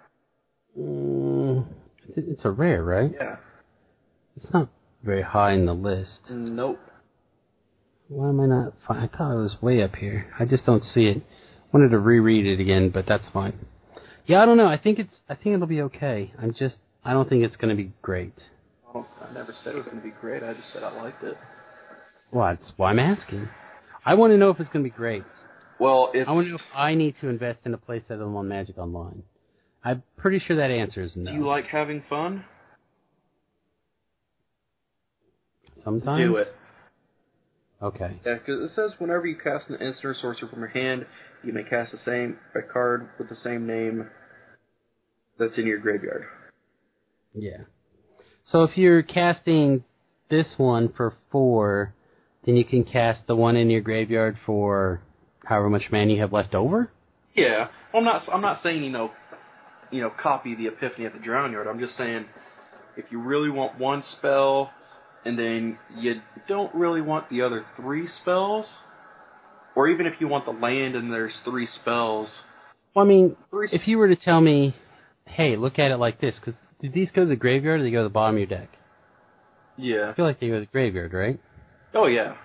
Mm, it's a rare, right? Yeah. It's not very high in the list. Nope. Why am I not? Fi- I thought it was way up here. I just don't see it. Wanted to reread it again, but that's fine. Yeah, I don't know. I think it's. I think it'll be okay. I'm just. I don't think it's going to be great. I, don't, I never said it was going to be great. I just said I liked it. Well, that's why I'm asking. I want to know if it's going to be great. Well, it's... I want to know if I need to invest in a playset of them on Magic Online. I'm pretty sure that answer is no. Do you like having fun? Sometimes? Do it. Okay. Yeah, because it says whenever you cast an instant or sorcerer from your hand, you may cast the same a card with the same name that's in your graveyard. Yeah. So if you're casting this one for four, then you can cast the one in your graveyard for however much mana you have left over? Yeah. Well, I'm not. I'm not saying you know, you know, copy the Epiphany at the Drown Yard. I'm just saying if you really want one spell, and then you don't really want the other three spells, or even if you want the land and there's three spells. Well, I mean, three if you were to tell me, hey, look at it like this, because did these go to the graveyard or do they go to the bottom of your deck? Yeah. I feel like they go to the graveyard, right? Oh, yeah.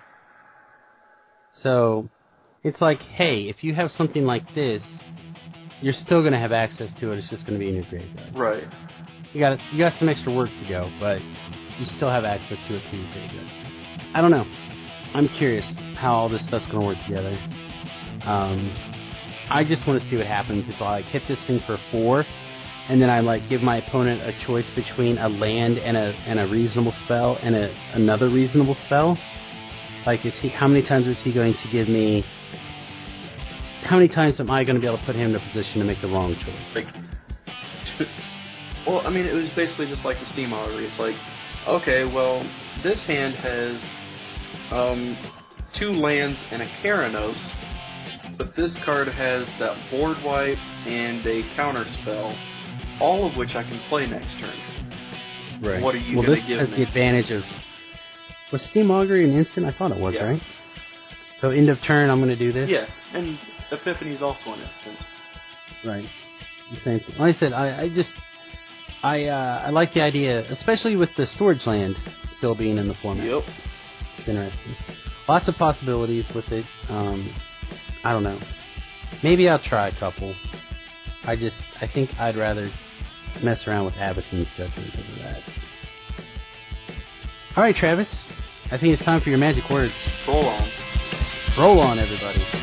So, it's like, hey, if you have something like this, you're still going to have access to it. It's just going to be in your graveyard. Right. You got you got some extra work to go, but you still have access to it through your graveyard. I don't know. I'm curious how all this stuff's going to work together. Um, I just want to see what happens if I like, hit this thing for four, and then I like give my opponent a choice between a land and a and a reasonable spell and a another reasonable spell. Like, is he? How many times is he going to give me? How many times am I going to be able to put him in a position to make the wrong choice? Like, well, I mean, it was basically just like the Steam Augury. It's like, okay, well, this hand has um, two lands and a Keranos, but this card has that board wipe and a counter spell, all of which I can play next turn. Right. What are you well, going this to give has me? the advantage of... Was Steam Augury an instant? I thought it was, Yeah. right? So end of turn, I'm going to do this? Yeah, and Epiphany's also an instant. Right. The same thing. Like I said, I, I just... I uh, I like the idea, especially with the storage land still being in the format. Yep. It's interesting. Lots of possibilities with it. Um, I don't know. Maybe I'll try a couple. I just, I think I'd rather mess around with Abyssin's Judgment because of that. Alright, Travis. I think it's time for your magic words. Roll on. Roll on, everybody.